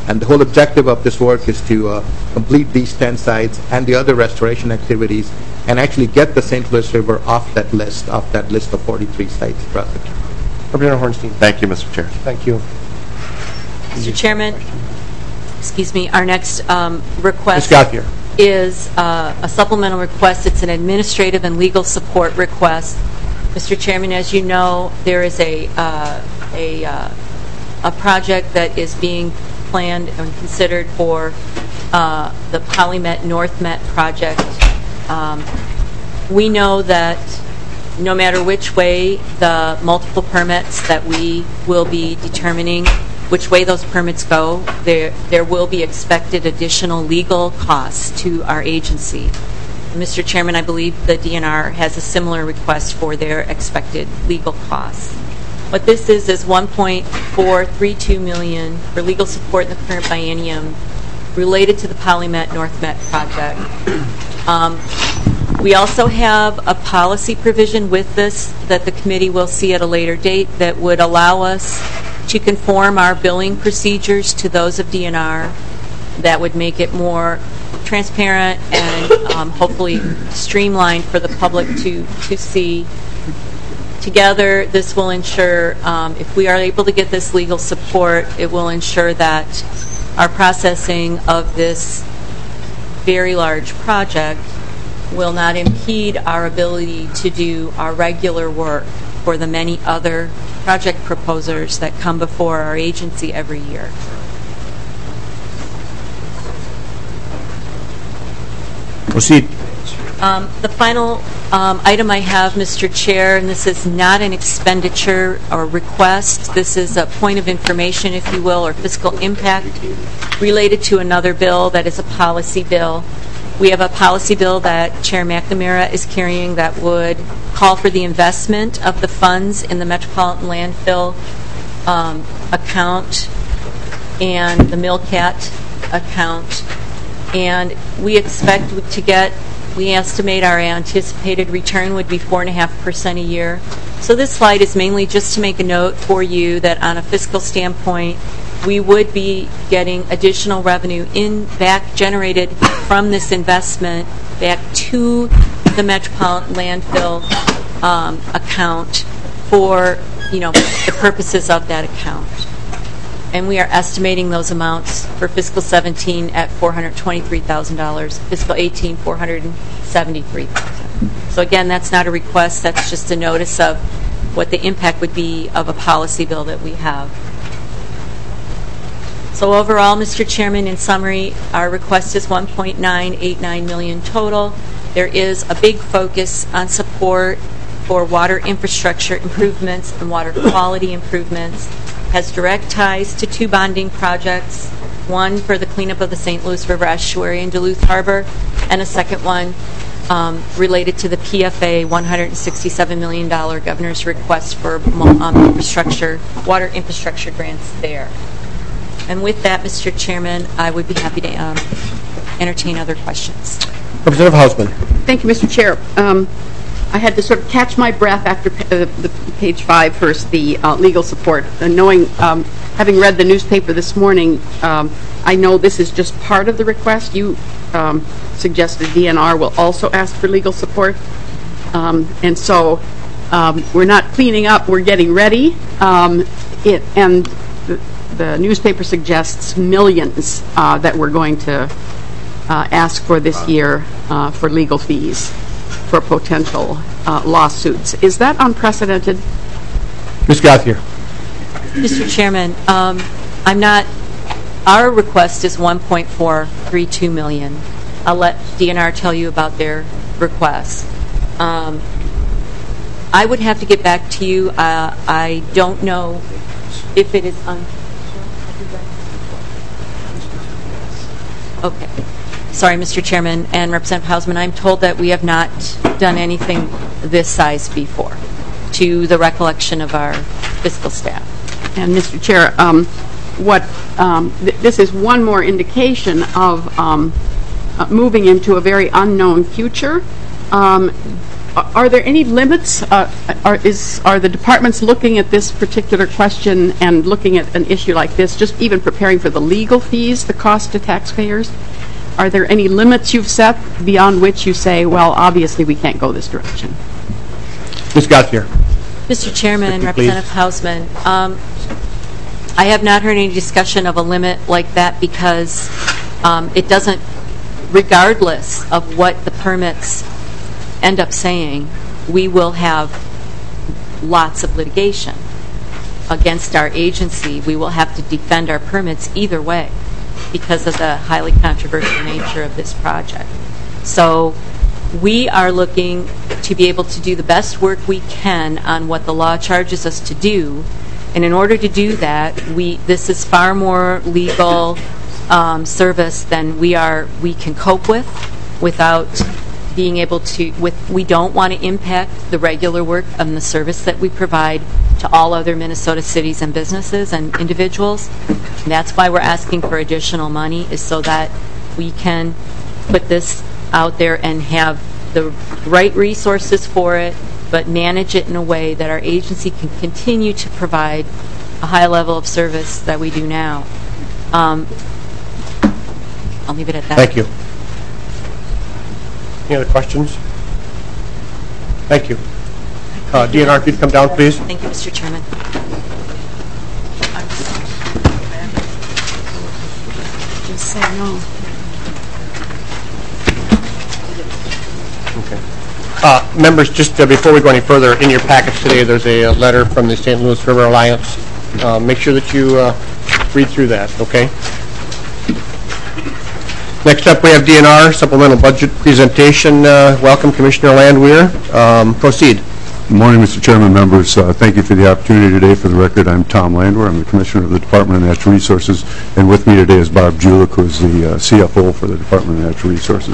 And the whole objective of this work is to uh, complete these ten sites and the other restoration activities and actually get the Saint Louis River off that list, off that list of forty-three sites across the country. Representative Hornstein. Thank you, Mister Chair. Thank you. Mister Chairman, excuse me, our next um, request Miz Gauthier. is uh, a supplemental request. It's an administrative and legal support request. Mister Chairman, as you know, there is a uh, a uh, a project that is being planned and considered for uh, the PolyMet NorthMet project. Um, we know that no matter which way the multiple permits that we will be determining which way those permits go, there there will be expected additional legal costs to our agency. Mister Chairman, I believe the D N R has a similar request for their expected legal costs. What this is is one point four three two million dollars for legal support in the current biennium related to the PolyMet NorthMet project. Um, we also have a policy provision with this that the committee will see at a later date that would allow us to conform our billing procedures to those of D N R. That would make it more transparent and um, hopefully streamlined for the public to, to see. Together, this will ensure, um, if we are able to get this legal support, it will ensure that our processing of this very large project will not impede our ability to do our regular work for the many other project proposers that come before our agency every year. Proceed. Um, the final um, item I have, Mister Chair, and this is not an expenditure or request. This is a point of information, if you will, or fiscal impact related to another bill that is a policy bill. We have a policy bill that Chair McNamara is carrying that would call for the investment of the funds in the Metropolitan Landfill um, account and the MILCAT account. And we expect to get, we estimate our anticipated return would be four point five percent a year. So this slide is mainly just to make a note for you that on a fiscal standpoint, we would be getting additional revenue in back generated from this investment back to the Metropolitan Landfill um, account for, you know, the purposes of that account. And we are estimating those amounts for fiscal seventeen at four hundred twenty-three thousand dollars, fiscal eighteen, four hundred seventy-three thousand dollars. So again, that's not a request, that's just a notice of what the impact would be of a policy bill that we have. So overall, Mister Chairman, in summary, our request is one point nine eight nine million dollars total. There is a big focus on support for water infrastructure improvements and water quality improvements. Has direct ties to two bonding projects, one for the cleanup of the Saint Louis River estuary in Duluth Harbor, and a second one um, related to the P F A one hundred sixty-seven million dollars governor's request for um, infrastructure, water infrastructure grants there. And with that, Mister Chairman, I would be happy to um, entertain other questions. Representative Hausman. Thank you, Mister Chair. Um, I had to sort of catch my breath after uh, the page five first, the uh, legal support. And knowing, um, having read the newspaper this morning, um, I know this is just part of the request. You um, suggested D N R will also ask for legal support. Um, and so um, we're not cleaning up, we're getting ready. Um, it, and the, the newspaper suggests millions uh, that we're going to uh, ask for this year uh, for legal fees for potential uh, lawsuits. Is that unprecedented? Miz Gauthier. Mister Chairman, um, I'm not, our request is one point four three two million dollars. I'll let D N R tell you about their request. Um, I would have to get back to you. Uh, I don't know if it is un- Okay. Sorry, Mister Chairman and Representative Hausman, I'm told that we have not done anything this size before, to the recollection of our fiscal staff. And Mister Chair, um, what um, th- this is one more indication of um, uh, moving into a very unknown future. Um, are there any limits? Uh, are, is, are the departments looking at this particular question and looking at an issue like this, just even preparing for the legal fees, the cost to taxpayers? Are there any limits you've set beyond which you say, well, obviously we can't go this direction? Miz Gauthier. Mister Chairman and Quickly, Representative Hausman, um, I have not heard any discussion of a limit like that because um, it doesn't, regardless of what the permits end up saying, we will have lots of litigation against our agency. We will have to defend our permits either way because of the highly controversial nature of this project. So we are looking to be able to do the best work we can on what the law charges us to do. And in order to do that, we this is far more legal um, service than we are we can cope with without being able to, with, we don't want to impact the regular work and the service that we provide to all other Minnesota cities and businesses and individuals. And that's why we're asking for additional money, is so that we can put this out there and have the right resources for it, but manage it in a way that our agency can continue to provide a high level of service that we do now. Um, I'll leave it at that. Thank you. Any other questions? Thank you. Uh, D N R, if you'd come down, please. Thank you, Mister Chairman. Just say no. Okay. Uh, members, just uh, before we go any further, in your packets today, there's a uh, letter from the Saint Louis River Alliance. Uh, make sure that you uh, read through that, okay? Next up, we have D N R, supplemental budget presentation. Uh, welcome, Commissioner Landwehr. Um, proceed. Good morning, Mister Chairman, members. Uh, thank you for the opportunity today. For the record, I'm Tom Landwehr. I'm the Commissioner of the Department of Natural Resources, and with me today is Bob Julich, who is the uh, C F O for the Department of Natural Resources.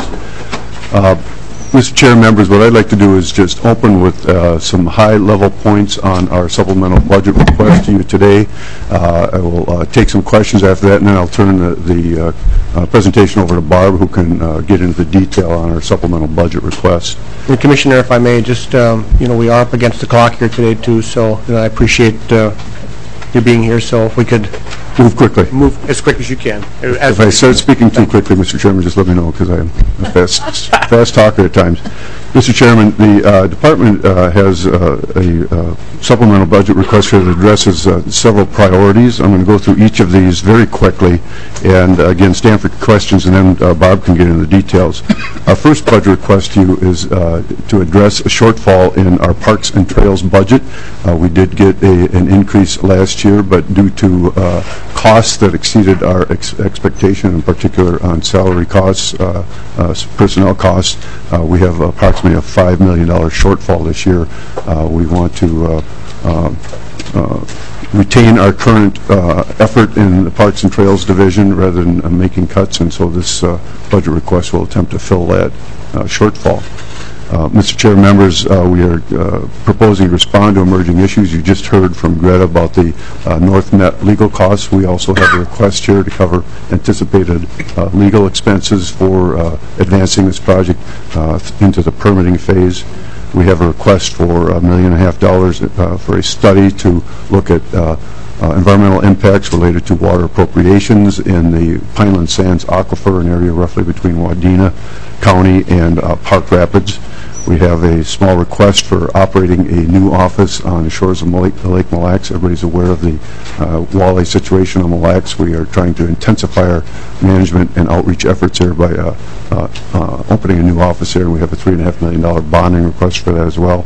Uh, Mister Chair, members, what I'd like to do is just open with uh, some high-level points on our supplemental budget request to you today. Uh, I will uh, take some questions after that, and then I'll turn the, the uh, uh, presentation over to Barb, who can uh, get into the detail on our supplemental budget request. And Commissioner, if I may, just, um, you know, we are up against the clock here today, too, so you know, I appreciate uh, you being here, so if we could move quickly. Move as quick as you can. As if I start speaking too quickly, Mister Chairman, just let me know, because I am a fast, fast talker at times. Mister Chairman, the uh, department uh, has uh, a uh, supplemental budget request here that addresses uh, several priorities. I'm going to go through each of these very quickly, and uh, again, stand for questions, and then uh, Bob can get into the details. Our first budget request to you is uh, to address a shortfall in our Parks and Trails budget. Uh, we did get a, an increase last year, but due to uh, costs that exceeded our ex expectation, in particular on salary costs, uh, uh, personnel costs, uh, we have approximately a five million dollar shortfall this year. Uh, we want to uh, uh, uh, retain our current uh, effort in the Parks and Trails Division rather than uh, making cuts, and so this uh, budget request will attempt to fill that uh, shortfall. Uh, Mister Chair, members, uh, we are uh, proposing to respond to emerging issues. You just heard from Greta about the uh, NorthNet legal costs. We also have a request here to cover anticipated uh, legal expenses for uh, advancing this project uh, into the permitting phase. We have a request for a million and a half dollars uh, for a study to look at uh, uh, environmental impacts related to water appropriations in the Pineland Sands Aquifer, an area roughly between Wadena County and uh, Park Rapids. We have a small request for operating a new office on the shores of Lake, Lake Mille Lacs. Everybody's aware of the uh, walleye situation on Mille Lacs. We are trying to intensify our management and outreach efforts here by uh, uh, uh, opening a new office here. We have a three and a half million dollar bonding request for that as well.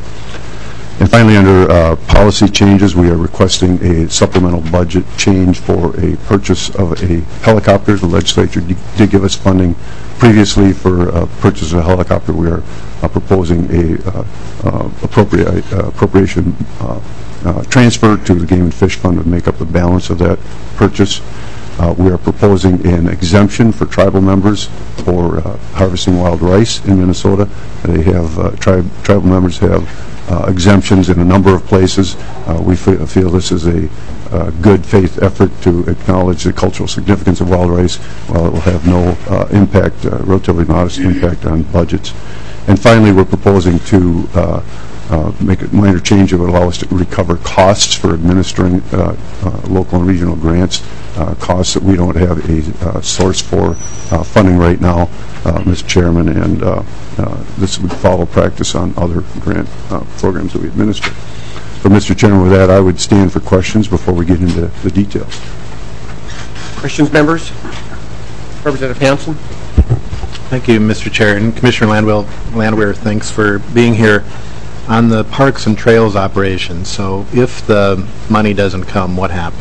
And finally, under uh, policy changes, we are requesting a supplemental budget change for a purchase of a helicopter. The legislature did give us funding previously for uh, purchase of a helicopter. We are uh, proposing a uh, uh, appropriate, uh, appropriation uh, uh, transfer to the Game and Fish Fund to make up the balance of that purchase. Uh, we are proposing an exemption for tribal members for uh, harvesting wild rice in Minnesota. They have uh, tribe, tribal members have uh, exemptions in a number of places. Uh, we f feel this is a uh, good faith effort to acknowledge the cultural significance of wild rice, while it will have no uh, impact, uh, relatively modest impact on budgets. And finally, we're proposing to uh, uh, make a minor change that would allow us to recover costs for administering uh, uh, local and regional grants, uh, costs that we don't have a uh, source for uh, funding right now, uh, Mister Chairman, and uh, uh, this would follow practice on other grant uh, programs that we administer. So, Mister Chairman, with that, I would stand for questions before we get into the details. Questions, members? Representative Hansen. Thank you, Mister Chair. And Commissioner Landwehr, Landwehr, thanks for being here. On the parks and trails operations, so if the money doesn't come, what happens?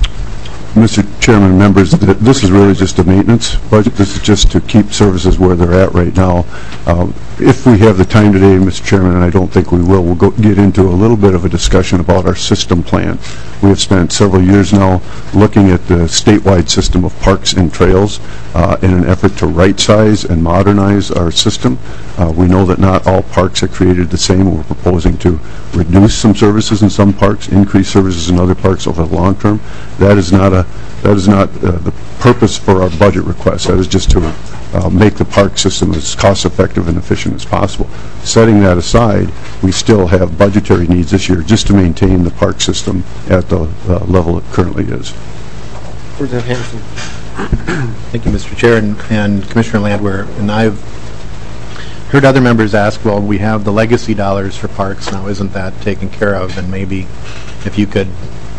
Mister Chairman and members, th this is really just a maintenance budget. This is just to keep services where they're at right now. Um, if we have the time today, Mister Chairman, and I don't think we will, we'll go get into a little bit of a discussion about our system plan. We have spent several years now looking at the statewide system of parks and trails uh, in an effort to right-size and modernize our system. Uh, we know that not all parks are created the same. We're proposing to reduce some services in some parks, increase services in other parks over the long term. That is not a that is not uh, the purpose for our budget request. That is just to uh, make the park system as cost-effective and efficient as possible. Setting that aside, we still have budgetary needs this year just to maintain the park system at the uh, level it currently is. Representative Hansen. Thank you, Mister Chair, and, and Commissioner Landwehr. And I've heard other members ask, well, we have the legacy dollars for parks now, isn't that taken care of? And maybe if you could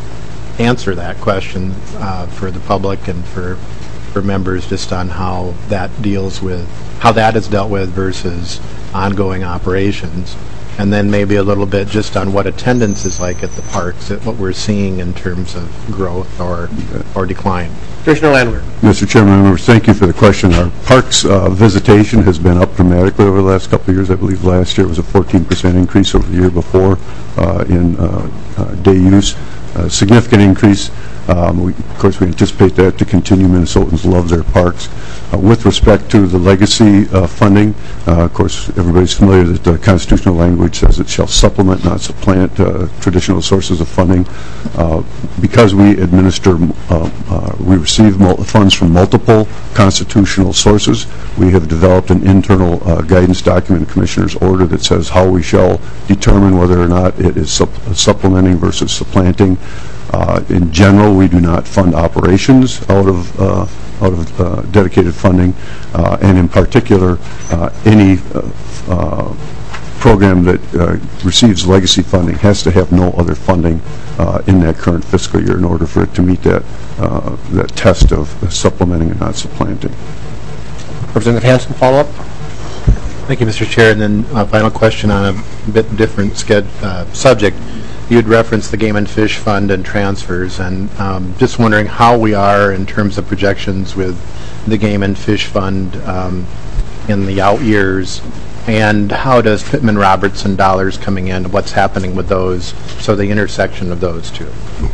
answer that question uh, for the public and for for members, just on how that deals with how that is dealt with versus ongoing operations, and then maybe a little bit just on what attendance is like at the parks, at what we're seeing in terms of growth or or decline. Commissioner Landwehr. Mister Chairman, members, thank you for the question. Our parks uh, visitation has been up dramatically over the last couple of years. I believe last year was a fourteen percent increase over the year before uh, in uh, uh, day use. A significant increase. Um, we, of course, we anticipate that to continue. Minnesotans love their parks. Uh, with respect to the legacy uh, funding, uh, of course, everybody's familiar that the constitutional language says it shall supplement, not supplant, uh, traditional sources of funding. Uh, because we administer, uh, uh, we receive mul funds from multiple constitutional sources, we have developed an internal uh, guidance document, a commissioner's order, that says how we shall determine whether or not it is supp supplementing versus supplanting. Uh, in general, we do not fund operations out of uh, out of uh, dedicated funding, uh, and in particular, uh, any uh, uh, program that uh, receives legacy funding has to have no other funding uh, in that current fiscal year in order for it to meet that uh, that test of supplementing and not supplanting. Representative Hansen, follow up. Thank you, Mister Chair. And then a final question on a bit different sched uh, subject. You had referenced the Game and Fish Fund and transfers, and um, just wondering how we are in terms of projections with the Game and Fish Fund um, in the out years, and how does Pittman Robertson dollars coming in, what's happening with those, so the intersection of those two.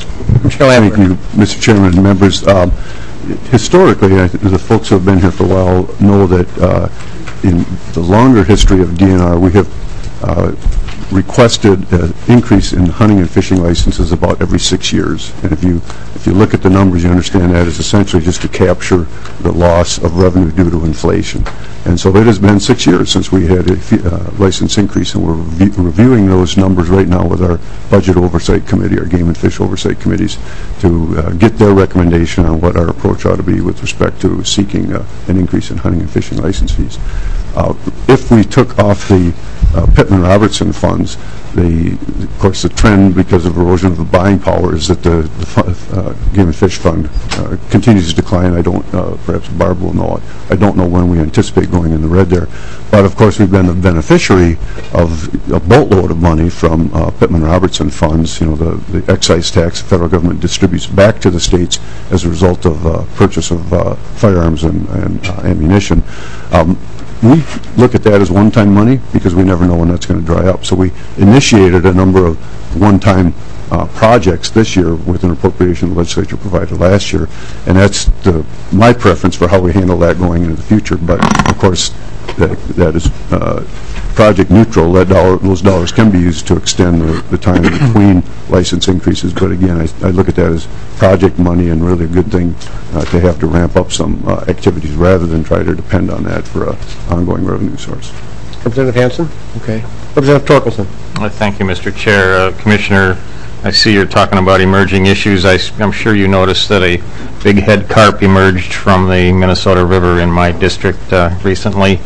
Thank you, Mister Chairman and members. Um, historically, I, the folks who have been here for a while know that uh, in the longer history of D N R, we have uh, requested an increase in hunting and fishing licenses about every six years. And if you if you look at the numbers, you understand that is essentially just to capture the loss of revenue due to inflation. And so it has been six years since we had a uh, license increase, and we're rev reviewing those numbers right now with our Budget Oversight Committee, our Game and Fish Oversight Committees, to uh, get their recommendation on what our approach ought to be with respect to seeking uh, an increase in hunting and fishing license fees. Uh, if we took off the uh, Pittman Robertson funds, the, of course, the trend, because of erosion of the buying power, is that the, the uh, Game and Fish Fund uh, continues to decline. I don't, uh, perhaps Barb will know it. I don't know when we anticipate going in the red there. But, of course, we've been the beneficiary of a boatload of money from uh, Pittman Robertson funds. You know, the, the excise tax the federal government distributes back to the states as a result of uh, purchase of uh, firearms and, and uh, ammunition. Um, We look at that as one-time money because we never know when that's going to dry up. So we initiated a number of one-time uh, projects this year with an appropriation the legislature provided last year, and that's the, my preference for how we handle that going into the future. But of course, that, that is uh, project neutral. That dollar, those dollars can be used to extend the, the time between license increases. But again, I, I look at that as project money, and really a good thing uh, to have to ramp up some uh, activities rather than try to depend on that for an ongoing revenue source. Representative Hansen? Okay. Representative Torkelson? Uh, Thank you, Mister Chair. Uh, Commissioner, I see you're talking about emerging issues. I, am sure you noticed that a big head carp emerged from the Minnesota River in my district uh, recently.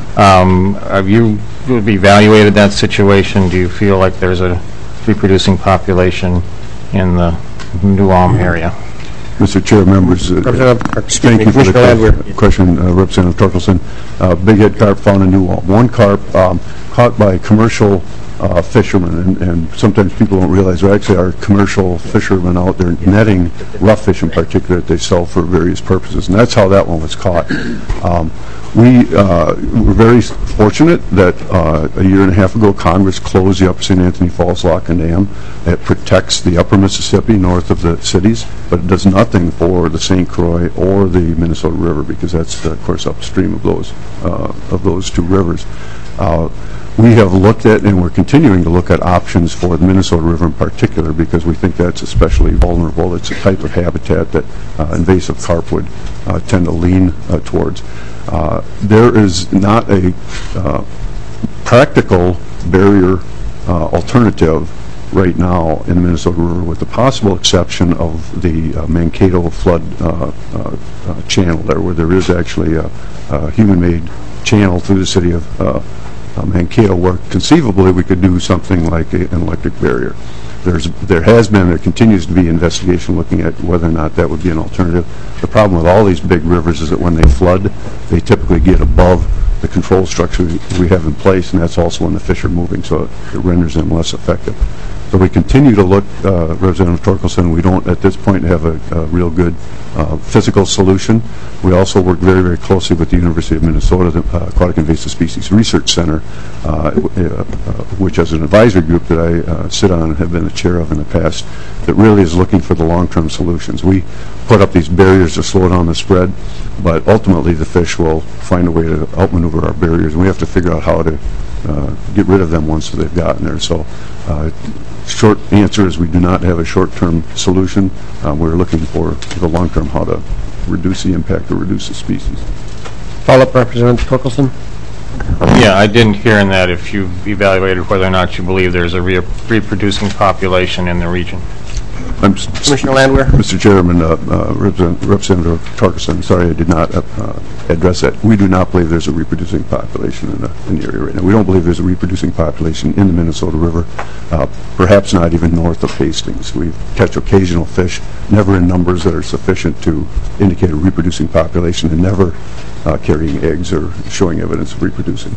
Um, have you evaluated that situation? Do you feel like there's a reproducing population in the New Ulm area? Mister Chair, members, uh, thank you for the question, uh, Representative Torkelson. Uh, big head carp found in New Ulm. One carp um, caught by commercial uh, fishermen, and, and sometimes people don't realize there actually are commercial fishermen out there netting rough fish in particular that they sell for various purposes, and that's how that one was caught. Um, We uh, were very fortunate that uh, a year and a half ago Congress closed the Upper Saint Anthony Falls Lock and Dam. It protects the upper Mississippi north of the cities, but it does nothing for the Saint Croix or the Minnesota River because that's, of course, upstream of those uh, of those two rivers. Uh, we have looked at, and we're continuing to look at options for the Minnesota River in particular because we think that's especially vulnerable. It's a type of habitat that uh, invasive carp would uh, tend to lean uh, towards. Uh, there is not a uh, practical barrier uh, alternative right now in the Minnesota River with the possible exception of the uh, Mankato flood uh, uh, uh, channel there, where there is actually a, a human-made channel through the city of uh, uh, Mankato where conceivably we could do something like a, an electric barrier. There's, there has been, there continues to be investigation looking at whether or not that would be an alternative. The problem with all these big rivers is that when they flood, they typically get above the control structure we have in place, and that's also when the fish are moving, so it, it renders them less effective. So we continue to look, uh, Representative Torkelson, we don't at this point have a, a real good uh, physical solution. We also work very, very closely with the University of Minnesota, the uh, Aquatic Invasive Species Research Center, uh, uh, which is an advisory group that I uh, sit on and have been the chair of in the past, that really is looking for the long-term solutions. We put up these barriers to slow down the spread, but ultimately the fish will find a way to outmaneuver our barriers, and we have to figure out how to uh, get rid of them once they've gotten there. So. Uh, Short answer is we do not have a short-term solution. Uh, we're looking for the long-term how to reduce the impact or reduce the species. Follow-up, Representative Torkelson? Yeah, I didn't hear in that if you evaluated whether or not you believe there's a re reproducing population in the region. I'm Commissioner Landwehr? Mister Chairman, uh, uh, Representative, Representative Torkelson, sorry I did not uh, uh, address that. We do not believe there's a reproducing population in the, in the area right now. We don't believe there's a reproducing population in the Minnesota River, uh, perhaps not even north of Hastings. We catch occasional fish, never in numbers that are sufficient to indicate a reproducing population, and never uh, carrying eggs or showing evidence of reproducing.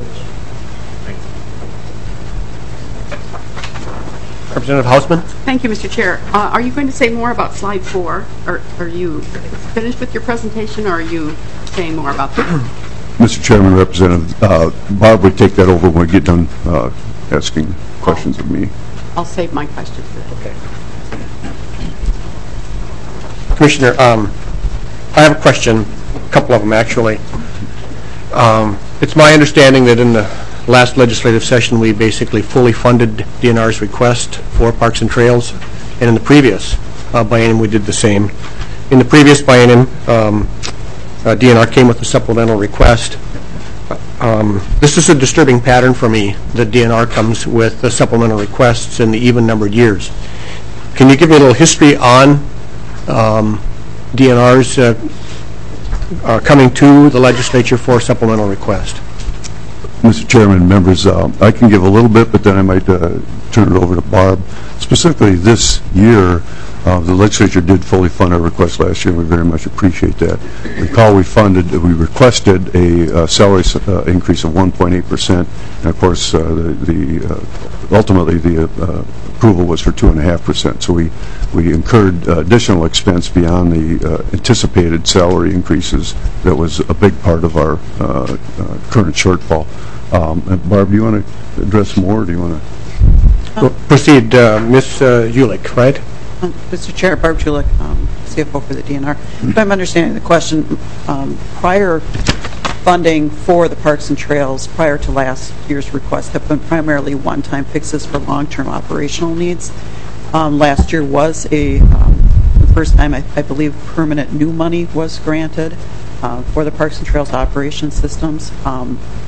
Representative Hausman? Thank you, Mister Chair. Uh, are you going to say more about slide four? Or are you finished with your presentation, or are you saying more about that? Mister Chairman, Representative, uh, Barb would take that over when we get done uh, asking questions of me. I'll save my questions for that. Okay. Commissioner, um, I have a question, a couple of them actually. Um, it's my understanding that in the last legislative session we basically fully funded D N R's request for Parks and Trails, and in the previous uh, biennium we did the same. In the previous biennium, um, uh, D N R came with a supplemental request. Um, this is a disturbing pattern for me, that D N R comes with the supplemental requests in the even-numbered years. Can you give me a little history on um, D N R's uh, uh, coming to the legislature for supplemental request? Mister Chairman, members, uh, I can give a little bit, but then I might uh, turn it over to Barb. Specifically this year, uh, the legislature did fully fund our request last year, and we very much appreciate that. Recall we funded, we requested a uh, salary uh, increase of one point eight percent, and of course uh, the, the uh, ultimately the uh, approval was for two point five percent. So we, we incurred uh, additional expense beyond the uh, anticipated salary increases. That was a big part of our uh, uh, current shortfall. Um, and Barb, do you want to address more, or do you want to? Um, Proceed, uh, Miz Uh, Ulick, right? Um, Mister Chair, Barb Julick, um, C F O for the D N R. If I'm understanding the question, um, prior funding for the Parks and Trails prior to last year's request have been primarily one-time fixes for long-term operational needs. Um, last year was a um, the first time I, I believe permanent new money was granted uh, for the Parks and Trails operation systems. Um,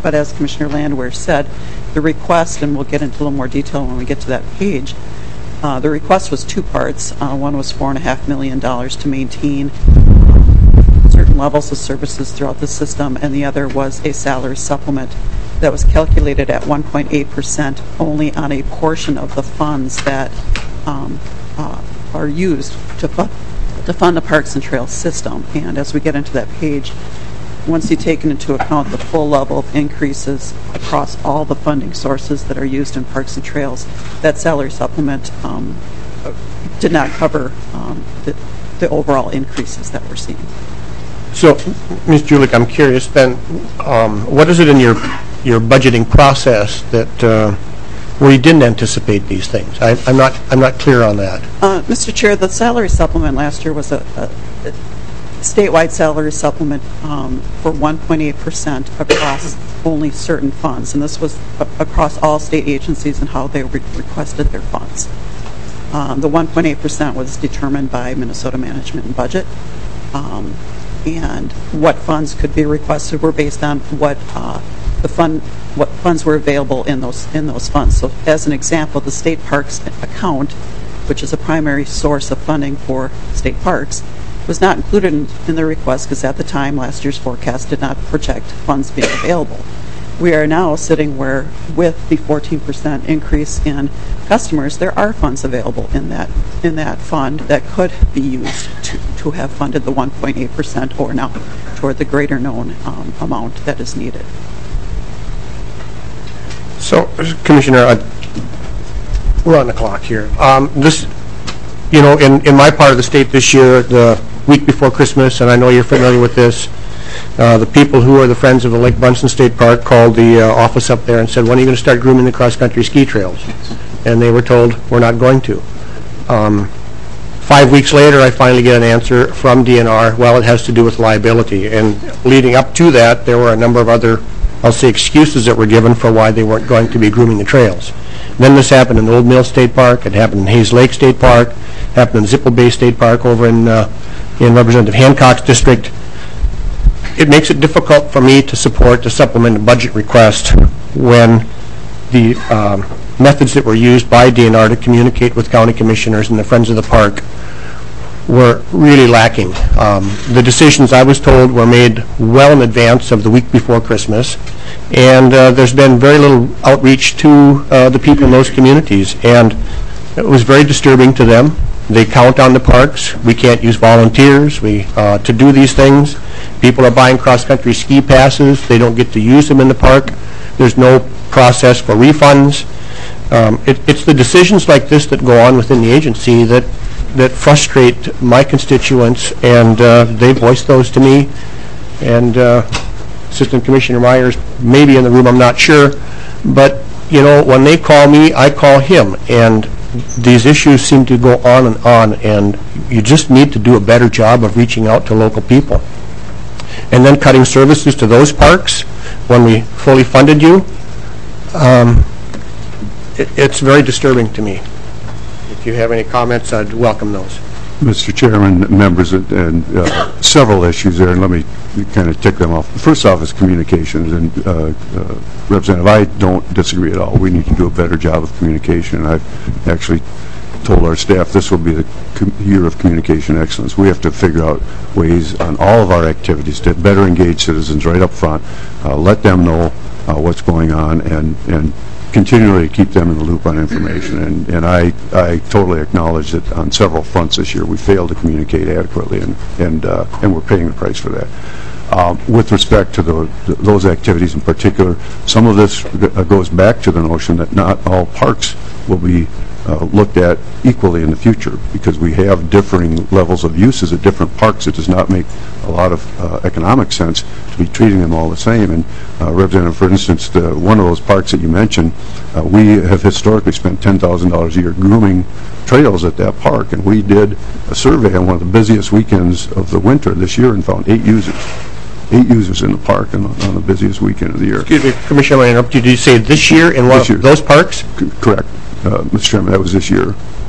but as Commissioner Landwehr said, the request, and we'll get into a little more detail when we get to that page, uh, the request was two parts. Uh, one was four and a half million dollars to maintain certain levels of services throughout the system, and the other was a salary supplement that was calculated at one point eight percent only on a portion of the funds that um, uh, are used to, fu- to fund the Parks and Trails system. And as we get into that page, once you take into account the full level of increases across all the funding sources that are used in Parks and Trails, that salary supplement um, did not cover um, the, the overall increases that we're seeing. So, Miz Julich, I'm curious then, um, what is it in your your budgeting process that uh, where you didn't anticipate these things? I, I'm not I'm not clear on that. Uh, Mister Chair, the salary supplement last year was a, a, a statewide salary supplement um, for one point eight percent across only certain funds, and this was a, across all state agencies and how they re- requested their funds. Um, the one point eight percent was determined by Minnesota Management and Budget. Um, and what funds could be requested were based on what uh, the fund, what funds were available in those in those funds. So, as an example, the state parks account, which is a primary source of funding for state parks, was not included in, in the request because at the time last year's forecast did not project funds being available. We are now sitting where, with the fourteen percent increase in customers, there are funds available in that in that fund that could be used to, to have funded the one point eight percent or now toward the greater known um, amount that is needed. So, Commissioner, uh, we're on the clock here. Um, this, you know, in, in my part of the state this year, the week before Christmas, and I know you're familiar with this, Uh, the people who are the Friends of the Lake Brunson State Park called the uh, office up there and said, when are you going to start grooming the cross-country ski trails? And they were told, we're not going to. Um, five weeks later, I finally get an answer from D N R, well, it has to do with liability. And leading up to that, there were a number of other, I'll say, excuses that were given for why they weren't going to be grooming the trails. And then this happened in Old Mill State Park, it happened in Hayes Lake State Park, it happened in Zipple Bay State Park over in, uh, in Representative Hancock's district. It makes it difficult for me to support a supplemental budget request when the um, methods that were used by D N R to communicate with county commissioners and the Friends of the Park were really lacking. Um, the decisions, I was told, were made well in advance of the week before Christmas, and uh, there's been very little outreach to uh, the people in those communities, and it was very disturbing to them. They count on the parks. We can't use volunteers we uh, to do these things. People are buying cross-country ski passes. They don't get to use them in the park. There's no process for refunds. Um, it, it's the decisions like this that go on within the agency that that frustrate my constituents, and uh, they voice those to me. And uh, Assistant Commissioner Myers may be in the room, I'm not sure. But, you know, when they call me, I call him. And these issues seem to go on and on, and you just need to do a better job of reaching out to local people. And then cutting services to those parks when we fully funded you, um, it, it's very disturbing to me. If you have any comments, I'd welcome those. Mister Chairman, members, and, and uh, several issues there, and let me kind of tick them off. First off is communications, and uh, uh, Representative, I don't disagree at all. We need to do a better job of communication. I've actually told our staff this will be the year of communication excellence. We have to figure out ways on all of our activities to better engage citizens right up front, uh, let them know uh, what's going on, and, and continually keep them in the loop on information. And, and I, I totally acknowledge that on several fronts this year we failed to communicate adequately, and, and, uh, and we're paying the price for that. Um, with respect to the, th those activities in particular, some of this uh, goes back to the notion that not all parks will be uh, looked at equally in the future, because we have differing levels of uses at different parks. It does not make a lot of uh, economic sense to be treating them all the same. And uh, Representative, for instance, the, one of those parks that you mentioned, uh, we have historically spent ten thousand dollars a year grooming trails at that park, and we did a survey on one of the busiest weekends of the winter this year and found eight users. Eight users in the park on, on the busiest weekend of the year. Excuse me, Commissioner, I interrupt you. Did you say this year in one of those parks? C correct, uh, Mister Chairman. That was this year.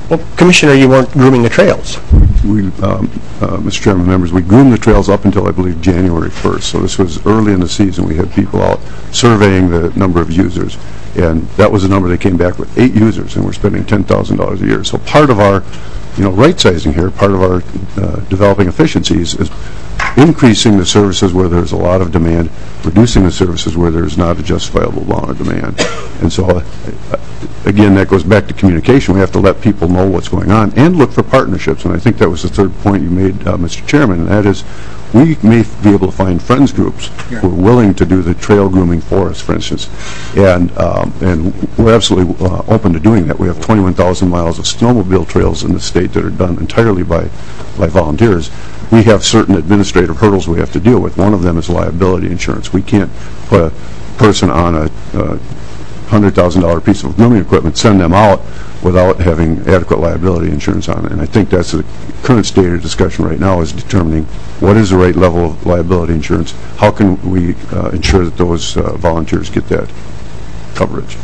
Well, Commissioner, you weren't grooming the trails. We, um, uh, Mister Chairman, members, we groomed the trails up until, I believe, January first. So this was early in the season. We had people out surveying the number of users, and that was the number they came back with, eight users, and we're spending ten thousand dollars a year. So part of our, you know, right-sizing here, part of our uh, developing efficiencies is increasing the services where there's a lot of demand, reducing the services where there's not a justifiable amount of demand. And so, uh, again, that goes back to communication. We have to let people know what's going on and look for partnerships. And I think that was the third point you made, uh, Mister Chairman, and that is we may be able to find friends groups Yeah. who are willing to do the trail grooming for us, for instance. And, um, and we're absolutely uh, open to doing that. We have twenty-one thousand miles of snowmobile trails in the state that are done entirely by, by volunteers. We have certain administrative hurdles we have to deal with. One of them is liability insurance. We can't put a person on a uh, one hundred thousand dollar piece of grooming equipment, send them out without having adequate liability insurance on it. And I think that's the current state of discussion right now, is determining what is the right level of liability insurance. How can we uh, ensure that those uh, volunteers get that coverage?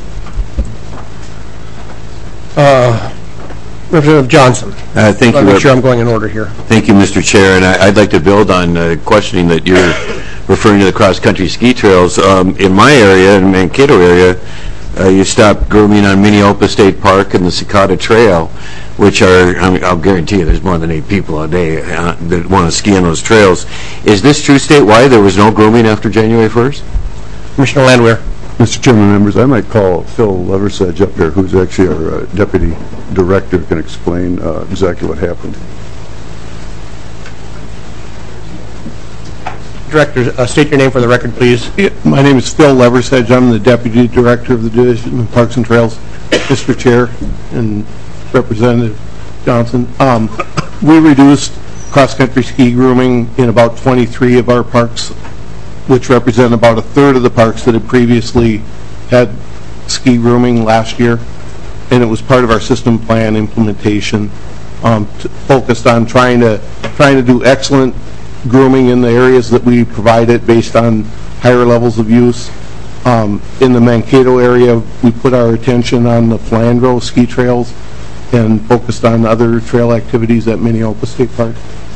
Uh, Representative Johnson. Uh, thank Let you. me make sure I'm going in order here. Thank you, Mister Chair, and I, I'd like to build on uh, questioning that you're referring to the cross-country ski trails. Um, in my area, in Mankato area, uh, you stop grooming on Minneopa State Park and the Cicada Trail, which are, I mean, I'll guarantee you there's more than eight people a day uh, that want to ski on those trails. Is this true statewide? There was no grooming after January first? Commissioner Landwehr. Mister Chairman, members, I might call Phil Leversedge up here, who's actually our uh, deputy director, can explain uh, exactly what happened. Director, uh, state your name for the record, please. Yeah, my name is Phil Leversedge. I'm the deputy director of the Division of Parks and Trails. Mister Chair and Representative Johnson, um, we reduced cross-country ski grooming in about twenty-three of our parks, which represent about a third of the parks that had previously had ski grooming last year. And it was part of our system plan implementation, um, to, focused on trying to trying to do excellent grooming in the areas that we provided based on higher levels of use. Um, in the Mankato area, we put our attention on the Philandro ski trails and focused on other trail activities at Minneopa State Park.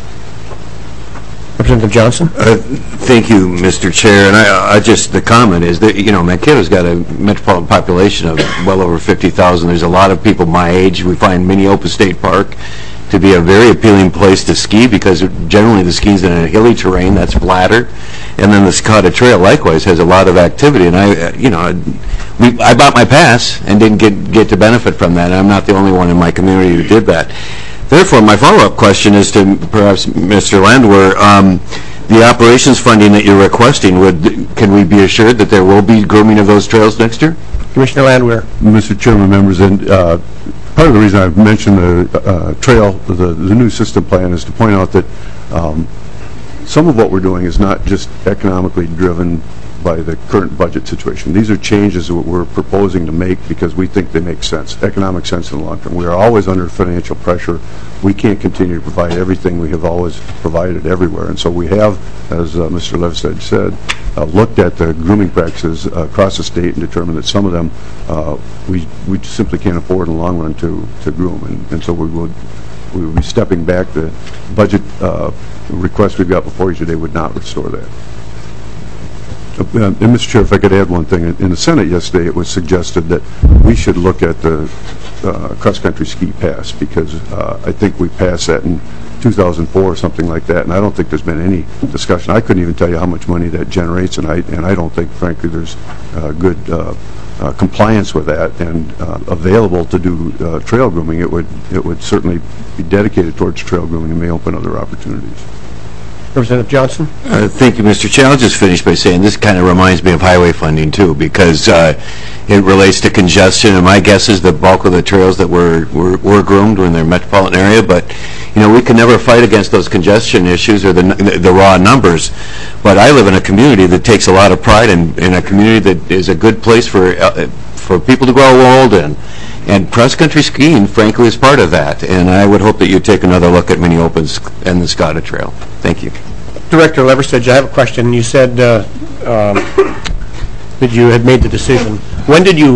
Representative Johnson. Uh, thank you, Mister Chair. And I, I just, the comment is that, you know, Mankato's got a metropolitan population of well over fifty thousand. There's a lot of people my age. We find Minneopa State Park to be a very appealing place to ski because generally the ski's in a hilly terrain that's flatter. And then the Cicada Trail likewise has a lot of activity. And I, uh, you know, we, I bought my pass and didn't get, get to benefit from that. And I'm not the only one in my community who did that. Therefore, my follow-up question is to perhaps Mister Landwehr. Um, the operations funding that you're requesting, would can we be assured that there will be grooming of those trails next year? Commissioner Landwehr. Mister Chairman, members, and uh, part of the reason I've mentioned the uh, trail, the, the new system plan, is to point out that um, some of what we're doing is not just economically driven by the current budget situation. These are changes that we're proposing to make because we think they make sense, economic sense in the long term. We are always under financial pressure. We can't continue to provide everything we have always provided everywhere. And so we have, as uh, Mister Leversedge said, uh, looked at the grooming practices uh, across the state and determined that some of them uh, we we simply can't afford in the long run to, to groom. And, and so we would we would be stepping back. The budget uh, request we've got before you today would not restore that. Uh, and Mister Chair, if I could add one thing. In the Senate yesterday, it was suggested that we should look at the uh, cross-country ski pass because uh, I think we passed that in two thousand four or something like that, and I don't think there's been any discussion. I couldn't even tell you how much money that generates, and I and I don't think, frankly, there's uh, good uh, uh, compliance with that and uh, available to do uh, trail grooming. It would it would certainly be dedicated towards trail grooming and may open other opportunities. Representative Johnson. Uh, thank you, Mister Chair. I'll just finish by saying this kind of reminds me of highway funding, too, because uh, it relates to congestion, and my guess is the bulk of the trails that were, were, were groomed were in their metropolitan area, but, you know, we can never fight against those congestion issues or the, the, the raw numbers, but I live in a community that takes a lot of pride in, in a community that is a good place for, uh, for people to grow old in. And cross-country skiing, frankly, is part of that. And I would hope that you take another look at Minneopa and the Cicada Trail. Thank you. Director Leversedge, I have a question. You said uh, um, that you had made the decision. When did you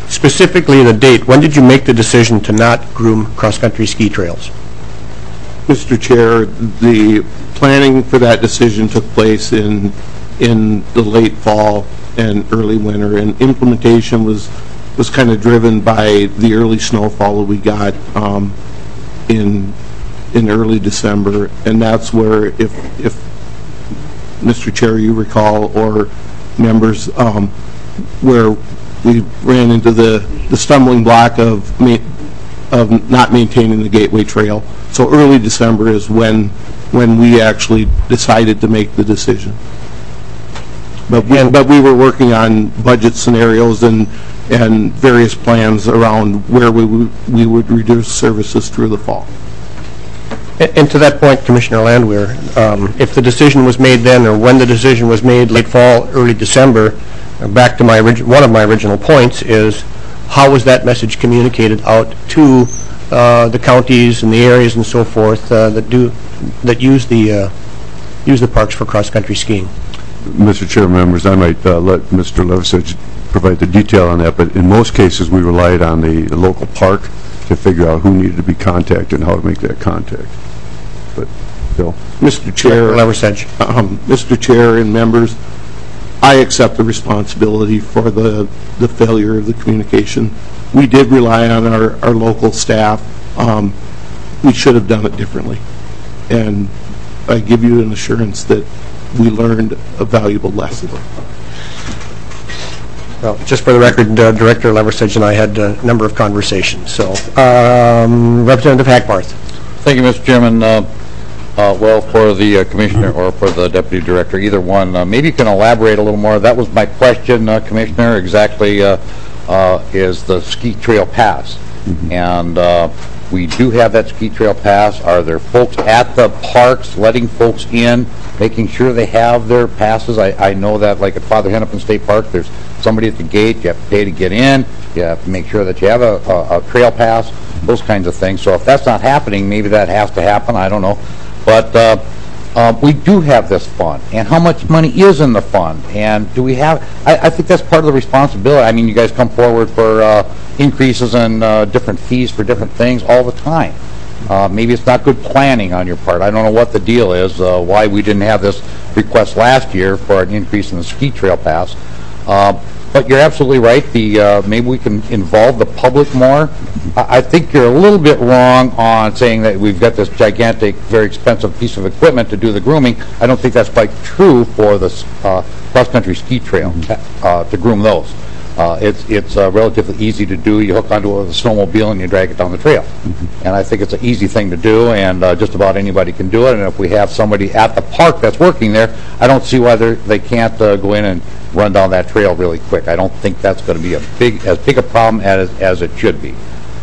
specifically the date, when did you make the decision to not groom cross-country ski trails? Mister Chair, the planning for that decision took place in in the late fall and early winter, and implementation was was kind of driven by the early snowfall that we got um, in in early December, and that's where, if if Mister Chair, you recall, or members, um, where we ran into the the stumbling block of ma of not maintaining the Gateway Trail. So early December is when when we actually decided to make the decision. But we, but we were working on budget scenarios and and various plans around where we would, we would reduce services through the fall. And, and to that point, Commissioner Landwehr, um, if the decision was made then, or when the decision was made, late fall, early December, uh, back to my orig one of my original points is, how was that message communicated out to uh, the counties and the areas and so forth uh, that do that use the uh, use the parks for cross-country skiing? Mister Chair, members, I might uh, let Mister Levasage provide the detail on that, but in most cases we relied on the, the local park to figure out who needed to be contacted and how to make that contact. But, Bill? Mister Chair, Levasage. Um, Mister Chair and members, I accept the responsibility for the, the failure of the communication. We did rely on our, our local staff. Um, we should have done it differently. And I give you an assurance that we learned a valuable lesson. Well, just for the record, uh, Director Leversage and I had a number of conversations. So, um, Representative Hackbarth. Thank you, Mister Chairman. Uh, uh, well, for the uh, Commissioner or for the Deputy Director, either one, uh, maybe you can elaborate a little more. That was my question, uh, Commissioner, exactly uh, uh, is the ski trail pass. Mm-hmm. And uh, we do have that ski trail pass. Are there folks at the parks letting folks in, making sure they have their passes? I, I know that, like at Father Hennepin State Park, there's somebody at the gate. You have to pay to get in. You have to make sure that you have a, a, a trail pass, those kinds of things. So if that's not happening, maybe that has to happen. I don't know. But uh, uh, we do have this fund. And how much money is in the fund? And do we have, I, I think that's part of the responsibility. I mean, you guys come forward for uh, increases in uh, different fees for different things all the time. Uh, maybe it's not good planning on your part. I don't know what the deal is, uh, why we didn't have this request last year for an increase in the ski trail pass. Uh, but you're absolutely right. The uh, maybe we can involve the public more. I, I think you're a little bit wrong on saying that we've got this gigantic, very expensive piece of equipment to do the grooming. I don't think that's quite true for the uh, cross-country ski trail uh, to groom those. Uh, it's it's uh, relatively easy to do. You hook onto a snowmobile and you drag it down the trail. Mm-hmm. And I think it's an easy thing to do, and uh, just about anybody can do it. And if we have somebody at the park that's working there, I don't see why they can't uh, go in and run down that trail really quick. I don't think that's going to be a big as big a problem as, as it should be.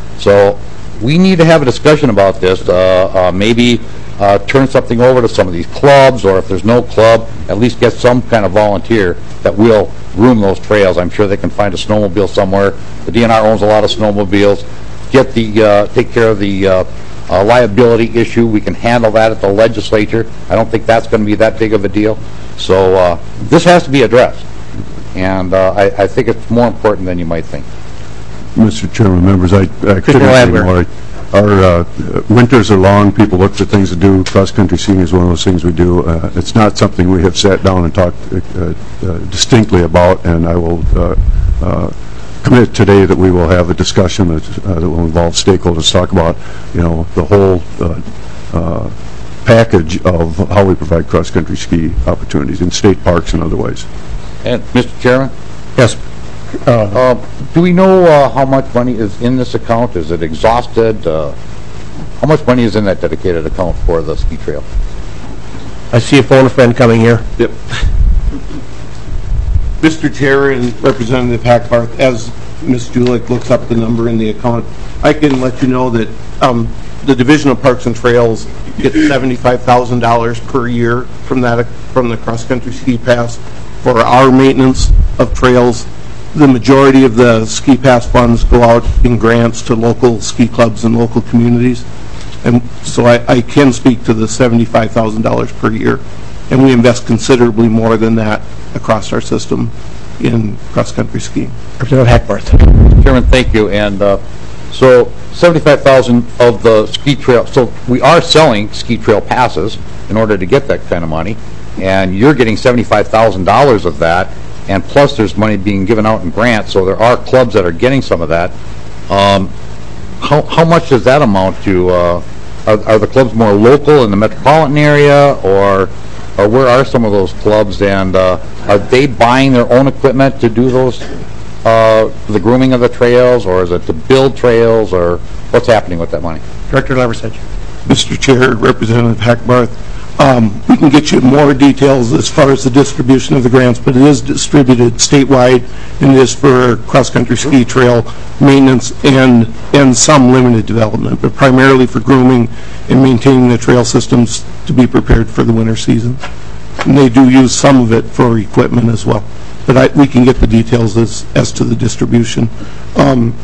So we need to have a discussion about this. Uh, uh, maybe uh, turn something over to some of these clubs, or if there's no club, at least get some kind of volunteer that will groom those trails. I'm sure they can find a snowmobile somewhere. The D N R owns a lot of snowmobiles. Get the uh, take care of the uh, uh, liability issue. We can handle that at the legislature. I don't think that's going to be that big of a deal. So uh, this has to be addressed, and uh, I, I think it's more important than you might think. Mister Chairman, members, I, I couldn't agree more. Our uh, winters are long. People look for things to do. Cross-country skiing is one of those things we do. Uh, it's not something we have sat down and talked uh, uh, distinctly about, and I will uh, uh, commit today that we will have a discussion that, uh, that will involve stakeholders, talk about, you know, the whole uh, uh, package of how we provide cross-country ski opportunities in state parks and other ways. And Mister Chairman? Yes. Uh, uh, do we know uh, how much money is in this account? Is it exhausted? Uh, how much money is in that dedicated account for the ski trail? I see a phone a friend coming here. Yep. Mister Chair and Representative Hackbarth, as Miz Julich looks up the number in the account, I can let you know that um, the Division of Parks and Trails gets seventy-five thousand dollars per year from that from the cross-country ski pass for our maintenance of trails. The majority of the ski pass funds go out in grants to local ski clubs and local communities, and so I, I can speak to the seventy-five thousand dollars per year, and we invest considerably more than that across our system in cross-country skiing. Representative Hackbarth. Chairman, thank you. And uh, so seventy-five thousand of the ski trail, so we are selling ski trail passes in order to get that kind of money, and you're getting seventy-five thousand dollars of that, and plus there's money being given out in grants, so there are clubs that are getting some of that. Um, how, how much does that amount to? Uh, are, are the clubs more local in the metropolitan area, or, or where are some of those clubs, and uh, are they buying their own equipment to do those, uh, the grooming of the trails, or is it to build trails, or what's happening with that money? Director Leversedge. Mister Chair, Representative Hackbarth, um, we can get you more details as far as the distribution of the grants, but it is distributed statewide, and it is for cross-country ski trail maintenance and and some limited development, but primarily for grooming and maintaining the trail systems to be prepared for the winter season. And they do use some of it for equipment as well, but I, we can get the details as as to the distribution. Um,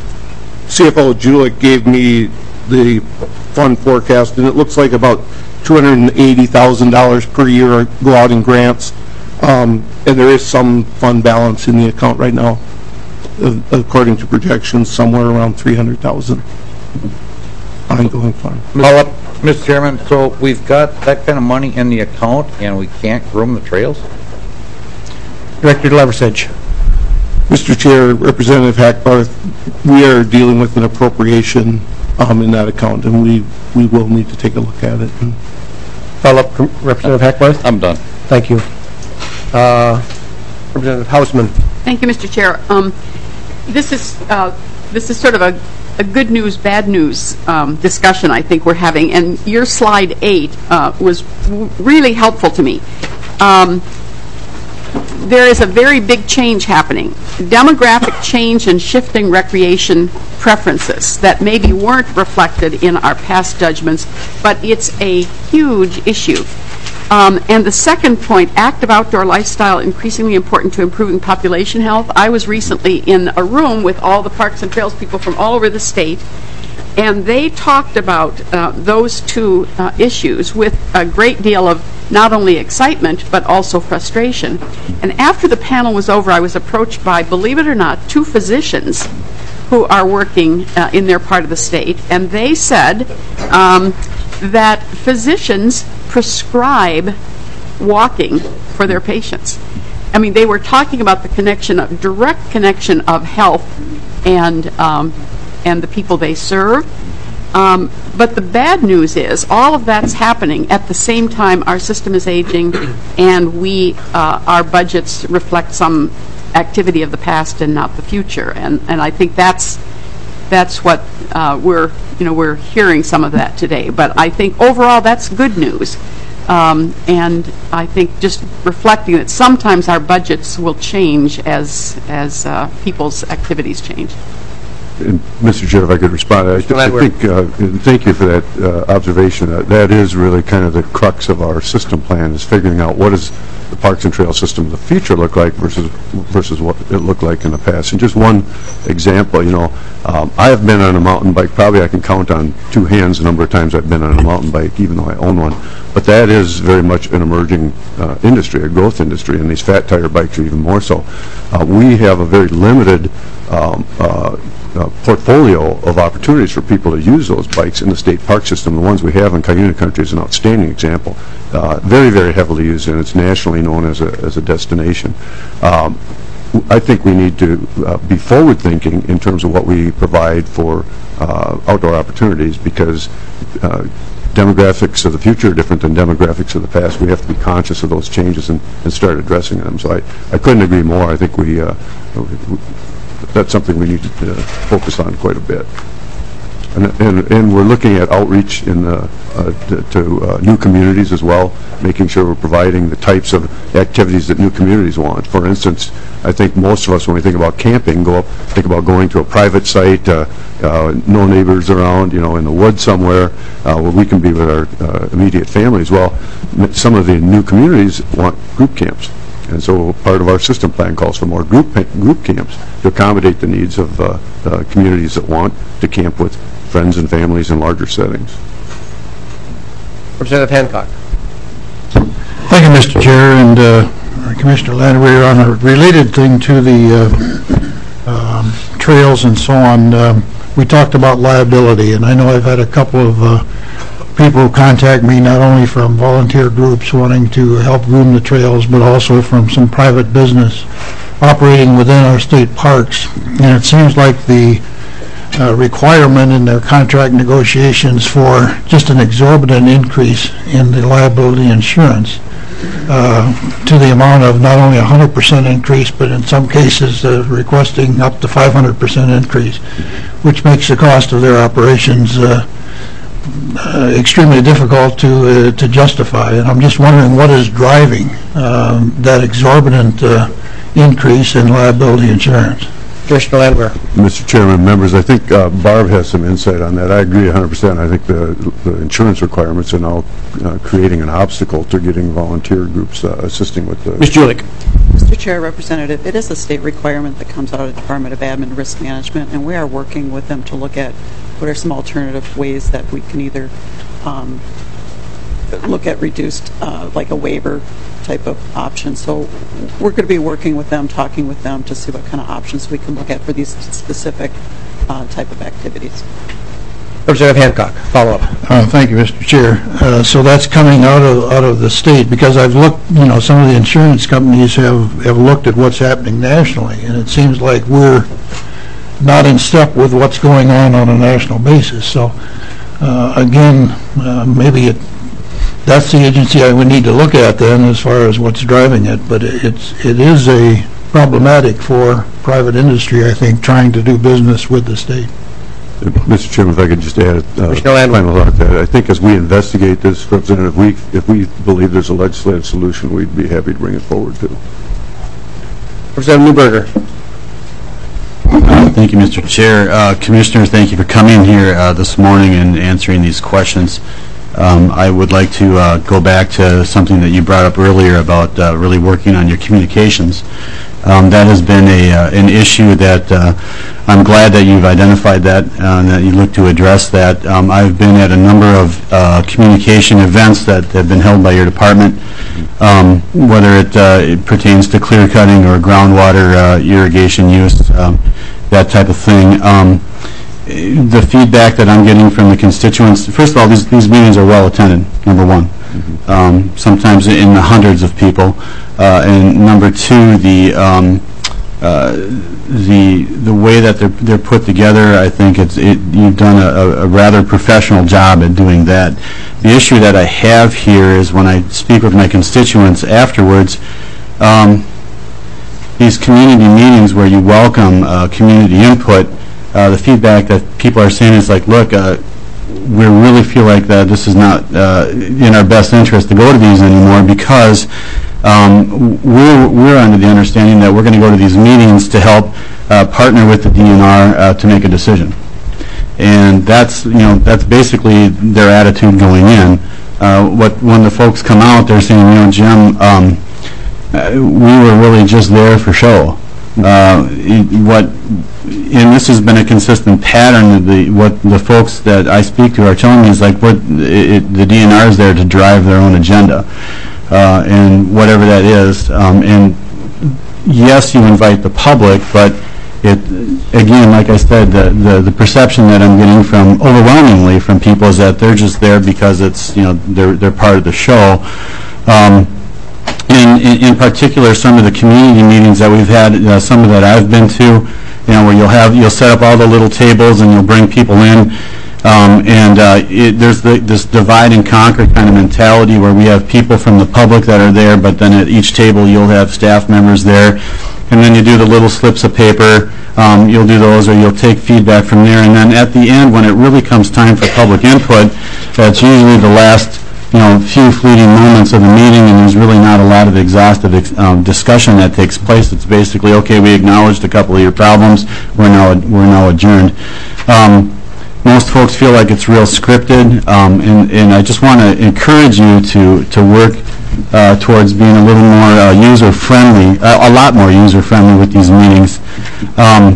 C F O Julik gave me the fund forecast, and it looks like about two hundred eighty thousand dollars per year go out in grants, um, and there is some fund balance in the account right now, uh, according to projections, somewhere around three hundred thousand dollars ongoing fund. Mister Chairman, so we've got that kind of money in the account, and we can't groom the trails? Director Leversedge. Mister Chair, Representative Hackbarth, we are dealing with an appropriation um, in that account, and we, we will need to take a look at it. Follow-up, Representative Hackbarth? I'm done. Thank you. Uh, Representative Hausman. Thank you, Mister Chair. Um, this is uh, this is sort of a, a good news, bad news um, discussion I think we're having, and your slide eight uh, was w really helpful to me. Um, there is a very big change happening. Demographic change and shifting recreation preferences that maybe weren't reflected in our past judgments, but it's a huge issue. Um, and the second point, active outdoor lifestyle increasingly important to improving population health. I was recently in a room with all the Parks and Trails people from all over the state, and they talked about uh, those two uh, issues with a great deal of not only excitement, but also frustration. And after the panel was over, I was approached by, believe it or not, two physicians who are working uh, in their part of the state, and they said um, that physicians prescribe walking for their patients. I mean, they were talking about the connection, of direct connection of health and um, and the people they serve. Um, but the bad news is all of that's happening at the same time our system is aging, and we uh, our budgets reflect some activity of the past and not the future. And and I think that's that's what uh, we're you know we're hearing some of that today. But I think overall that's good news. Um, and I think just reflecting that sometimes our budgets will change as as uh, people's activities change. And Mister Chair, if I could respond, I, I think, uh, thank you for that uh, observation. Uh, that is really kind of the crux of our system plan, is figuring out what does the Parks and Trail system of the future look like versus versus what it looked like in the past. And just one example, you know, um, I have been on a mountain bike, probably I can count on two hands the number of times I've been on a mountain bike, even though I own one. But that is very much an emerging uh, industry, a growth industry, and these fat tire bikes are even more so. Uh, we have a very limited um, uh, Uh, portfolio of opportunities for people to use those bikes in the state park system. The ones we have in Cuyuna Country is an outstanding example. Uh, very, very heavily used, and it's nationally known as a, as a destination. Um, I think we need to uh, be forward-thinking in terms of what we provide for uh, outdoor opportunities, because uh, demographics of the future are different than demographics of the past. We have to be conscious of those changes and, and start addressing them. So I, I couldn't agree more. I think we, uh, we that's something we need to uh, focus on quite a bit. And, and, and we're looking at outreach in the, uh, to, to uh, new communities as well, making sure we're providing the types of activities that new communities want. For instance, I think most of us, when we think about camping, go up, think about going to a private site, uh, uh, no neighbors around, you know, in the woods somewhere, uh, where we can be with our uh, immediate families. Well, some of the new communities want group camps. And so part of our system plan calls for more group group camps to accommodate the needs of uh, uh, communities that want to camp with friends and families in larger settings. Representative Hancock. Thank you, Mister Chair, and uh, Commissioner Landwehr, on a related thing to the uh, um, trails and so on, um, we talked about liability, and I know I've had a couple of uh, people contact me, not only from volunteer groups wanting to help groom the trails, but also from some private business operating within our state parks. And it seems like the uh, requirement in their contract negotiations for just an exorbitant increase in the liability insurance uh, to the amount of not only a one hundred percent increase, but in some cases uh, requesting up to five hundred percent increase, which makes the cost of their operations uh, uh, extremely difficult to uh, to justify. And I'm just wondering what is driving um, that exorbitant uh, increase in liability insurance. Commissioner Landwehr. Mister Chairman, members, I think uh, Barb has some insight on that. I agree one hundred percent. I think the, the insurance requirements are now uh, creating an obstacle to getting volunteer groups uh, assisting with the... Miz Julik. Mister Chair, Representative, it is a state requirement that comes out of the Department of Admin and Risk Management, and we are working with them to look at what are some alternative ways that we can either um, look at reduced, uh, like a waiver type of option. So we're going to be working with them, talking with them to see what kind of options we can look at for these specific uh, type of activities. Representative Hancock, follow up. Uh, thank you, Mister Chair. Uh, so that's coming out of out of the state, because I've looked, you know, some of the insurance companies have, have looked at what's happening nationally, and it seems like we're not in step with what's going on on a national basis. So uh, again, uh, maybe it that's the agency I would need to look at then as far as what's driving it, but it's it is a problematic for private industry, I think, trying to do business with the state. Mister Chairman, if I could just add a uh, final thought to that. I think as we investigate this, Representative, we, if we believe there's a legislative solution, we'd be happy to bring it forward too. Representative Newberger. Uh, thank you, Mister Chair. Uh, Commissioners, thank you for coming here uh, this morning and answering these questions. Um, I would like to uh, go back to something that you brought up earlier about uh, really working on your communications. Um, that has been a uh, an issue that uh, I'm glad that you've identified that uh, and that you look to address that. Um, I've been at a number of uh, communication events that have been held by your department, um, whether it, uh, it pertains to clear cutting or groundwater uh, irrigation use, um, that type of thing. Um, the feedback that I'm getting from the constituents, first of all, these, these meetings are well attended, number one. Mm-hmm. um, sometimes in the hundreds of people. Uh, and number two, the um, uh, the the way that they're they're put together, I think it's it, you've done a, a rather professional job at doing that. The issue that I have here is when I speak with my constituents afterwards, um, these community meetings where you welcome uh, community input, uh, the feedback that people are saying is like, look, uh, we really feel like that this is not uh, in our best interest to go to these anymore, because um, we're, we're under the understanding that we're going to go to these meetings to help uh, partner with the D N R uh, to make a decision. And that's, you know, that's basically their attitude going in. Uh, what when the folks come out, they're saying, you know, Jim, um, uh, we were really just there for show. Uh, what, and this has been a consistent pattern of the what the folks that I speak to are telling me is like what it, the D N R is there to drive their own agenda, uh, and whatever that is. Um, and yes, you invite the public, but it again, like I said, the, the the perception that I'm getting from overwhelmingly from people is that they're just there because it's, you know, they're they're part of the show. Um, In, in, in particular, some of the community meetings that we've had, uh, some of that I've been to, you know, where you'll have you'll set up all the little tables and you'll bring people in, um, and uh, it, there's the, this divide and conquer kind of mentality where we have people from the public that are there, but then at each table you'll have staff members there, and then you do the little slips of paper. Um, you'll do those, or you'll take feedback from there, and then at the end, when it really comes time for public input, that's usually the last, you know, few fleeting moments of the meeting, and there's really not a lot of exhaustive ex um, discussion that takes place. It's basically, okay, we acknowledged a couple of your problems, we're now we're now adjourned. Um, most folks feel like it's real scripted, um, and, and I just want to encourage you to to work uh, towards being a little more uh, user-friendly, uh, a lot more user-friendly with these meetings. Um,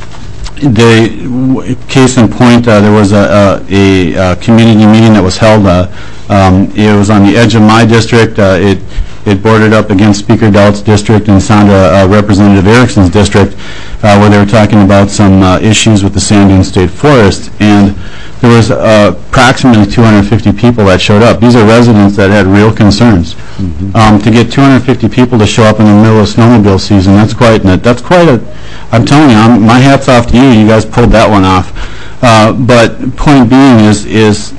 The case in point, uh, there was a, a, a community meeting that was held. Uh, um, it was on the edge of my district. Uh, it It bordered up against Speaker Dault's district and Sandra uh, Representative Erickson's district, uh, where they were talking about some uh, issues with the Sand Dune State Forest. And there was uh, approximately two hundred fifty people that showed up. These are residents that had real concerns. Mm-hmm. um, to get two hundred fifty people to show up in the middle of snowmobile season, that's quite, that's quite a, I'm telling you, I'm, my hat's off to you. You guys pulled that one off. Uh, but point being is, is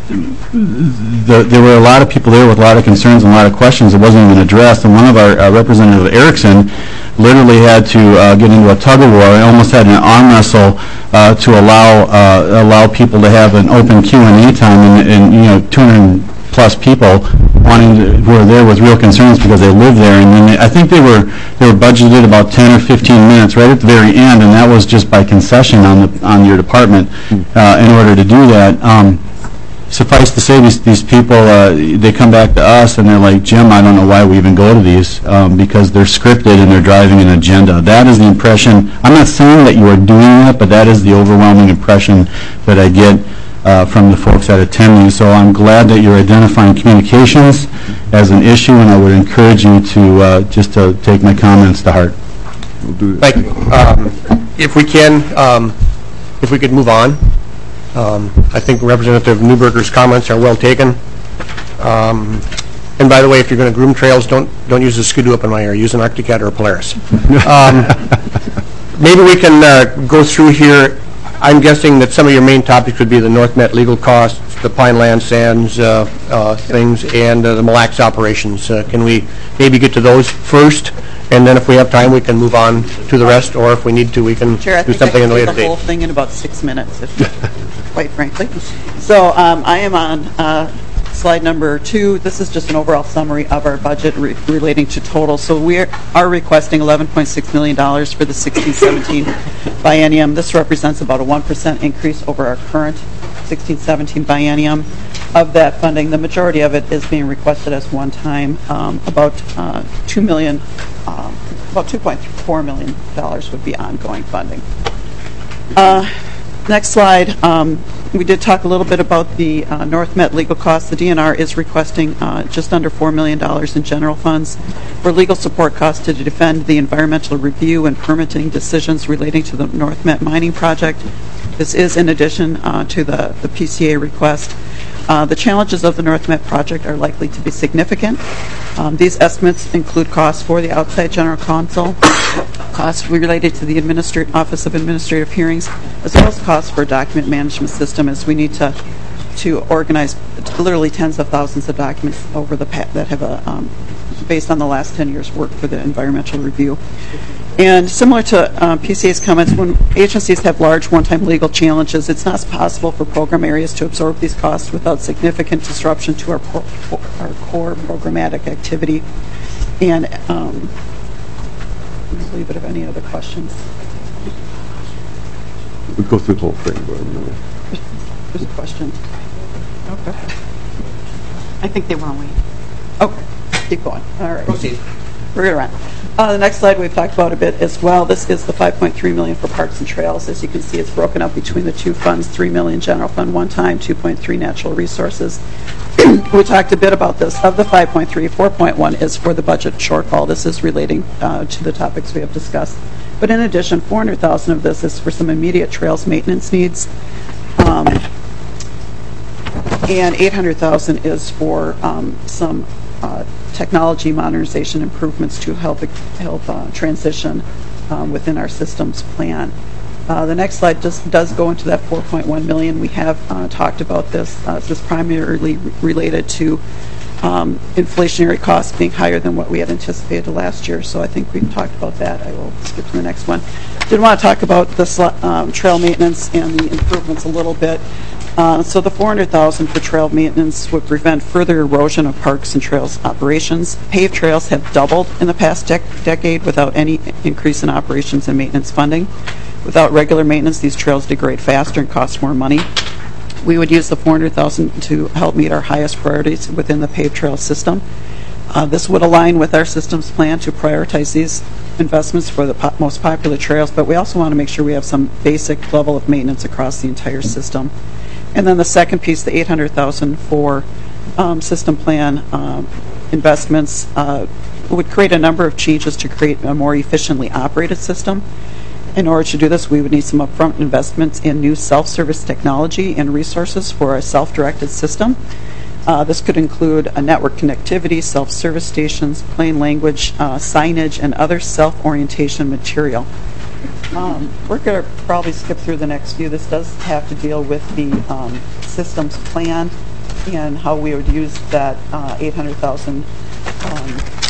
the, there were a lot of people there with a lot of concerns and a lot of questions that wasn't even addressed. And one of our uh, Representative Erickson literally had to uh, get into a tug of war. I almost had an arm wrestle uh, to allow uh, allow people to have an open Q and A time, and, and you know, two hundred plus people wanting to, who were there with real concerns because they live there. And then they, I think they were they were budgeted about ten or fifteen minutes right at the very end, and that was just by concession on the on your department uh, in order to do that. Um, Suffice to say, these, these people, uh, they come back to us and they're like, Jim, I don't know why we even go to these, um, because they're scripted and they're driving an agenda. That is the impression. I'm not saying that you are doing that, but that is the overwhelming impression that I get uh, from the folks that attend these. So I'm glad that you're identifying communications as an issue, and I would encourage you to uh, just to take my comments to heart. We'll do Thank you. Um, if we can, um, if we could move on. Um, I think Representative Newberger's comments are well taken. Um, and by the way, if you're going to groom trails, don't don't use a Skidoo up in my area. Use an Arctic Cat or a Polaris. Um, maybe we can uh, go through here. I'm guessing that some of your main topics would be the North Met legal costs, the Pineland Sands uh, uh, things, and uh, the Mille Lacs operations. Uh, can we maybe get to those first? And then if we have time, we can move on to the rest, or if we need to, we can Chair, I do think something I in can the do later the whole date. thing in about six minutes, if, quite frankly. So um, I am on uh, slide number two. This is just an overall summary of our budget re relating to total. So we are, are requesting eleven point six million dollars for the sixteen seventeen biennium. This represents about a one percent increase over our current sixteen seventeen biennium. Of that funding, the majority of it is being requested as one-time. Um, about uh, two million, um, about two point four million dollars would be ongoing funding. Uh, next slide. Um, we did talk a little bit about the uh, North Met legal costs. The D N R is requesting uh, just under four million dollars in general funds for legal support costs to defend the environmental review and permitting decisions relating to the North Met mining project. This is in addition uh, to the, the P C A request. Uh, the challenges of the North Met project are likely to be significant. Um, these estimates include costs for the outside general counsel, costs related to the Administra- Office of Administrative Hearings, as well as costs for a document management system, as we need to to organize literally tens of thousands of documents over the pa- that have a um, based on the last ten years' work for the environmental review. And similar to um, P C A's comments, when agencies have large one-time legal challenges, it's not possible for program areas to absorb these costs without significant disruption to our, pro our core programmatic activity. And um, let's leave it of any other questions. We'll go through the whole thing. But There's a question. Okay. I think they want to wait. Okay, keep going. All right. Proceed. We're going to run. Uh, the next slide we've talked about a bit as well. This is the five point three million dollars for parks and trails. As you can see, it's broken up between the two funds, three million dollars general fund one time, two point three natural resources. We talked a bit about this. Of the five point three, four point one is for the budget shortfall. This is relating uh, to the topics we have discussed. But in addition, four hundred thousand dollars of this is for some immediate trails maintenance needs. Um, and eight hundred thousand dollars is for um, some uh, technology modernization improvements to help help uh, transition um, within our systems plan. Uh, the next slide just does go into that four point one million dollars. We have uh, talked about this. Uh, this is primarily re related to um, inflationary costs being higher than what we had anticipated last year. So I think we've talked about that. I will skip to the next one. Did want to talk about the um, trail maintenance and the improvements a little bit. Uh, so the four hundred thousand dollars for trail maintenance would prevent further erosion of parks and trails operations. Paved trails have doubled in the past dec decade without any increase in operations and maintenance funding. Without regular maintenance, these trails degrade faster and cost more money. We would use the four hundred thousand dollars to help meet our highest priorities within the paved trail system. Uh, this would align with our systems plan to prioritize these investments for the po most popular trails, but we also want to make sure we have some basic level of maintenance across the entire system. And then the second piece, the eight hundred thousand dollars for um, system plan um, investments. Uh, would create a number of changes to create a more efficiently operated system. In order to do this, we would need some upfront investments in new self-service technology and resources for a self-directed system. Uh, this could include a network connectivity, self-service stations, plain language, uh, signage, and other self-orientation material. Um, we're going to probably skip through the next few. This does have to deal with the um, systems plan and how we would use that uh, eight hundred thousand um,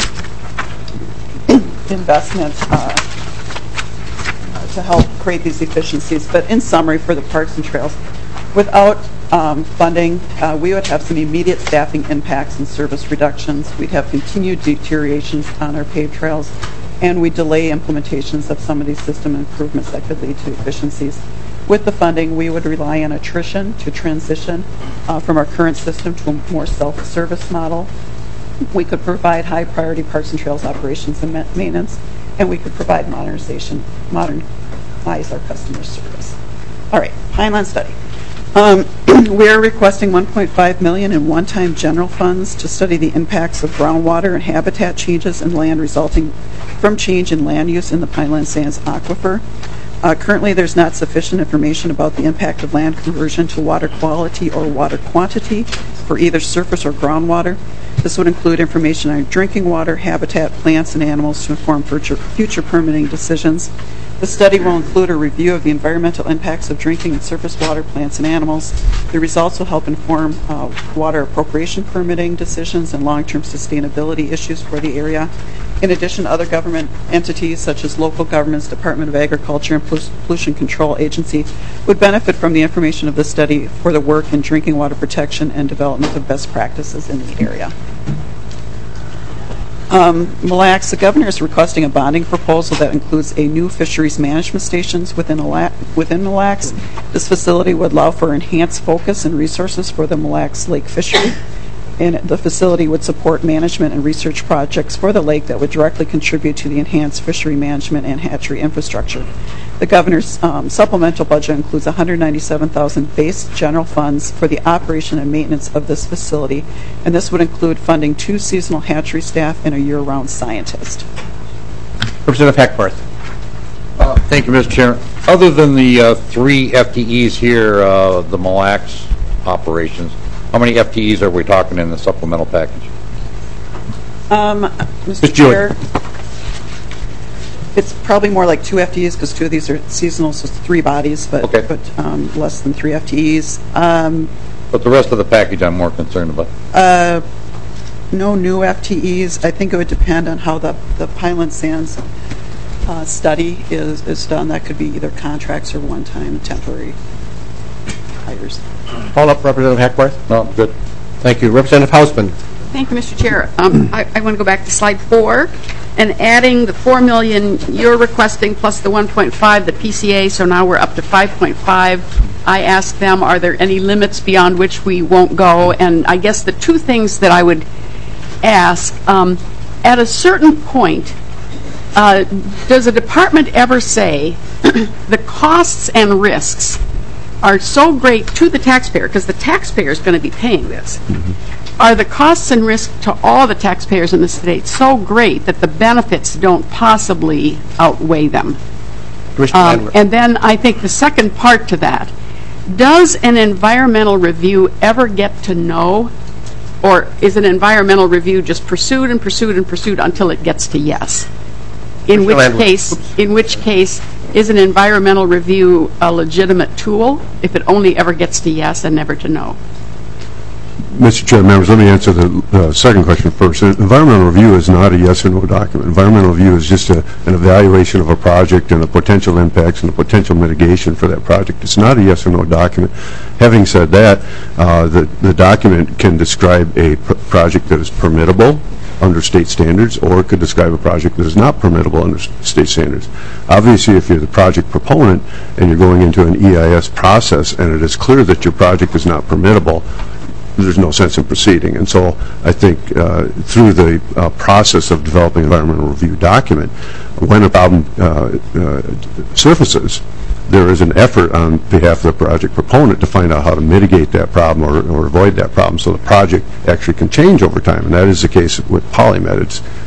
investment uh, to help create these efficiencies. But in summary, for the parks and trails, without um, funding, uh, we would have some immediate staffing impacts and service reductions. We'd have continued deteriorations on our paved trails, and we delay implementations of some of these system improvements that could lead to efficiencies. With the funding, we would rely on attrition to transition uh, from our current system to a more self-service model. We could provide high-priority parks and trails operations and maintenance, and we could provide modernization, modernize our customer service. All right, Pineland study. Um, we are requesting one point five million dollars in one-time general funds to study the impacts of groundwater and habitat changes in land resulting from change in land use in the Pineland Sands aquifer. Uh, currently, there's not sufficient information about the impact of land conversion to water quality or water quantity for either surface or groundwater. This would include information on drinking water, habitat, plants, and animals to inform future, future permitting decisions. The study will include a review of the environmental impacts of drinking and surface water, plants, and animals. The results will help inform uh, water appropriation permitting decisions and long-term sustainability issues for the area. In addition, other government entities such as local governments, Department of Agriculture, and Pollution Control Agency would benefit from the information of this study for the work in drinking water protection and development of best practices in the area. Um, Mille Lacs, the governor is requesting a bonding proposal that includes a new fisheries management stations within, within Mille Lacs. This facility would allow for enhanced focus and resources for the Mille Lacs lake fishery, and the facility would support management and research projects for the lake that would directly contribute to the enhanced fishery management and hatchery infrastructure. The governor's um, supplemental budget includes one hundred ninety-seven thousand dollars base general funds for the operation and maintenance of this facility, and this would include funding two seasonal hatchery staff and a year-round scientist. Representative Hackworth. Uh, thank you, Mister Chair. Other than the uh, three F T Es here, uh, the Mille Lacs operations, how many F T Es are we talking in the supplemental package? Um, Mister Chair, it's probably more like two F T Es because two of these are seasonal, so it's three bodies, but, okay. but um, less than three F T Es. Um, but the rest of the package I'm more concerned about. Uh, no new F T Es. I think it would depend on how the, the Pineland Sands uh, study is, is done. That could be either contracts or one-time temporary hires. Follow up, Representative Hackworth. No, good. Thank you. Representative Hausman. Thank you, Mister Chair. Um, I, I want to go back to slide four and adding the four million dollars you're requesting plus the one point five, the P C A, so now we're up to five point five. I asked them, are there any limits beyond which we won't go? And I guess the two things that I would ask, um, at a certain point, uh, does a department ever say the costs and risks are so great to the taxpayer, because the taxpayer is going to be paying this, mm-hmm. are the costs and risks to all the taxpayers in the state so great that the benefits don't possibly outweigh them? Um, and then I think the second part to that, does an environmental review ever get to know, or is an environmental review just pursued and pursued and pursued until it gets to yes? In which case, in which case, is an environmental review a legitimate tool if it only ever gets to yes and never to no? Mister Chair, members, let me answer the uh, second question first. An environmental review is not a yes or no document. Environmental review is just a, an evaluation of a project and the potential impacts and the potential mitigation for that project. It's not a yes or no document. Having said that, uh, the, the document can describe a pr project that is permittable under state standards, or it could describe a project that is not permittable under state standards. Obviously, if you're the project proponent and you're going into an E I S process and it is clear that your project is not permittable, there's no sense in proceeding. And so I think uh, through the uh, process of developing an environmental review document, when a problem uh, uh, surfaces, there is an effort on behalf of the project proponent to find out how to mitigate that problem or, or avoid that problem so the project actually can change over time. And that is the case with Polymed. It's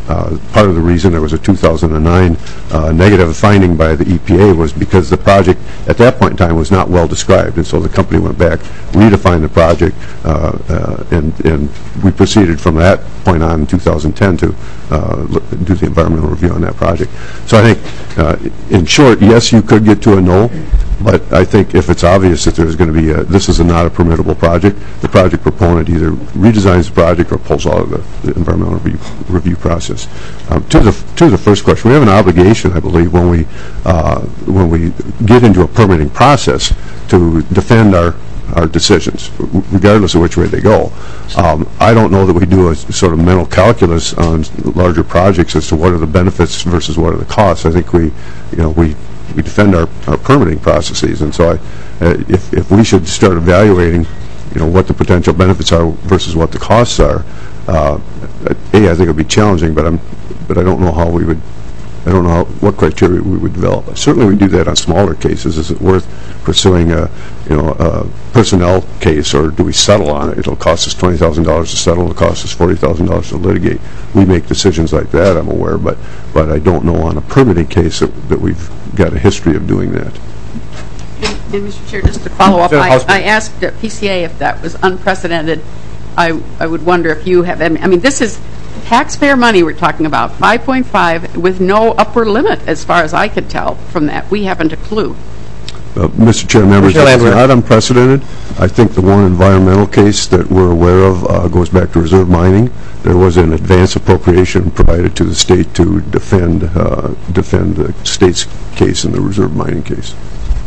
Uh, part of the reason there was a two thousand nine uh, negative finding by the E P A was because the project at that point in time was not well described, and so the company went back, redefined the project, uh, uh, and, and we proceeded from that point on in two thousand ten to uh, do the environmental review on that project. So I think, uh, in short, yes, you could get to a no, but I think if it's obvious that there's going to be a, this is a not a permittable project, the project proponent either redesigns the project or pulls out of the, the environmental review, review process. Um, to the to the first question, we have an obligation, I believe, when we uh, when we get into a permitting process to defend our our decisions, regardless of which way they go. Um, I don't know that we do a sort of mental calculus on larger projects as to what are the benefits versus what are the costs. I think we, you know, we we defend our, our permitting processes, and so I, uh, if if we should start evaluating, you know, what the potential benefits are versus what the costs are, uh, A, I think it would be challenging, but I'm, but I don't know how we would, I don't know how, what criteria we would develop. Certainly we do that on smaller cases. Is it worth pursuing a, you know, a personnel case, or do we settle on it? It'll cost us twenty thousand dollars to settle, it'll cost us forty thousand dollars to litigate. We make decisions like that, I'm aware, but, but I don't know on a permitting case that, that we've got a history of doing that. And, and Mister Chair, just to follow up, I, I asked uh, P C A if that was unprecedented. I, I would wonder if you have, I mean, this is taxpayer money we're talking about, five point five, with no upper limit, as far as I could tell from that. We haven't a clue. Uh, Mister Chair, members, it's not unprecedented. I think the one environmental case that we're aware of uh, goes back to reserve mining. There was an advance appropriation provided to the state to defend uh, defend the state's case in the reserve mining case.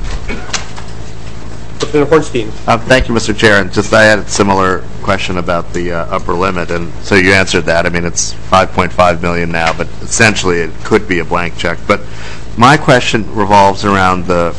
Representative Hornstein. Uh, thank you, Mister Chair. And just I had a similar question about the uh, upper limit, and so you answered that. I mean, it's five point five million dollars now, but essentially it could be a blank check. But my question revolves around the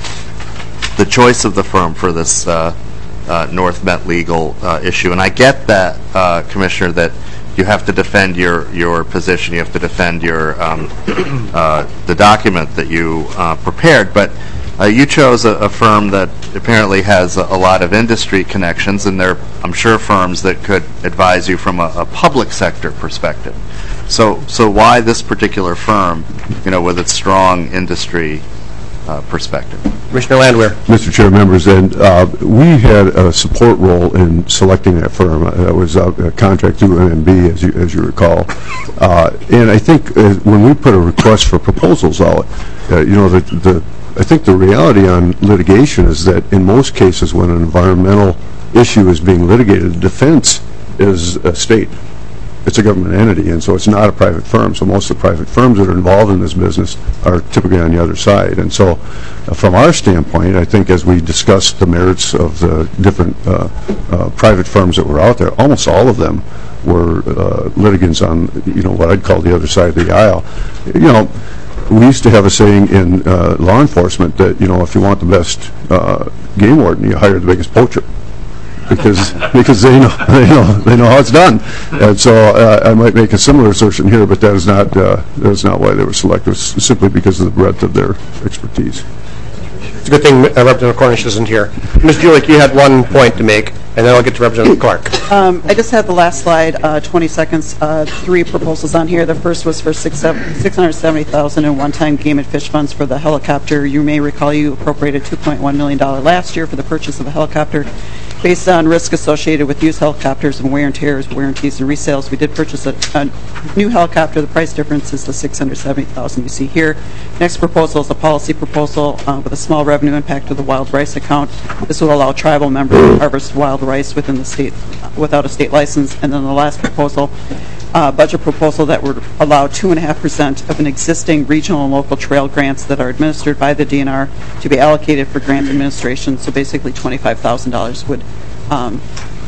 the choice of the firm for this uh, uh, North Met Legal uh, issue. And I get that, uh, Commissioner, that you have to defend your, your position, you have to defend your um, uh, the document that you uh, prepared, but uh, you chose a, a firm that apparently has a, a lot of industry connections, and they're, I'm sure, firms that could advise you from a, a public sector perspective. So, so why this particular firm, you know, with its strong industry uh, perspective? Commissioner Landwehr. Mister Chair, members, and uh, we had a support role in selecting that firm. Uh, that was uh, a contract through M M B, as you as you recall. Uh, and I think uh, when we put a request for proposals out, uh, you know, the the I think the reality on litigation is that in most cases, when an environmental issue is being litigated, the defense is a state. It's a government entity, and so it's not a private firm. So most of the private firms that are involved in this business are typically on the other side. And so uh, from our standpoint, I think as we discussed the merits of the different uh, uh, private firms that were out there, almost all of them were uh, litigants on, you know, what I'd call the other side of the aisle. You know, we used to have a saying in uh, law enforcement that, you know, if you want the best uh, game warden, you hire the biggest poacher. Because because they know they know they know how it's done, and so uh, I might make a similar assertion here, but that is not uh, that is not why they were selected. It's simply because of the breadth of their expertise. It's a good thing uh, Representative Cornish isn't here. Miz Julich, you had one point to make, and then I'll get to Representative Clark. Um, I just had the last slide, uh, twenty seconds. Uh, three proposals on here. The first was for six hundred seventy thousand dollars in one-time game and fish funds for the helicopter. You may recall you appropriated two point one million dollars last year for the purchase of a helicopter. Based on risk associated with used helicopters and wear and tears, warranties, and resales, we did purchase a, a new helicopter. The price difference is the six hundred seventy thousand dollars you see here. Next proposal is a policy proposal uh, with a small revenue impact of the wild rice account. This will allow tribal members to harvest wild rice within the state uh, without a state license. And then the last proposal, uh, budget proposal that would allow two and a half percent of an existing regional and local trail grants that are administered by the D N R to be allocated for grant administration. So basically twenty-five thousand dollars would um,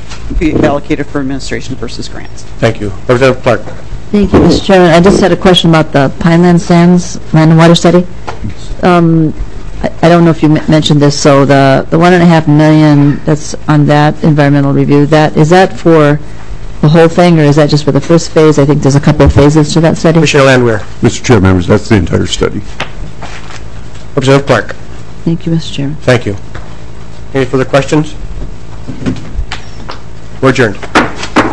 be allocated for administration versus grants. Thank you. Representative Clark. Thank you, Mister Chairman. I just had a question about the Pineland Sands Land and Water Study. Um, I, I don't know if you m mentioned this, so the, the one and a half million that's on that environmental review, that is that for the whole thing, or is that just for the first phase? I think there's a couple of phases to that study. Commissioner Landwehr. Mister Chair, members, that's the entire study. Representative Clark. Thank you, Mister Chairman. Thank you. Any further questions? We're adjourned.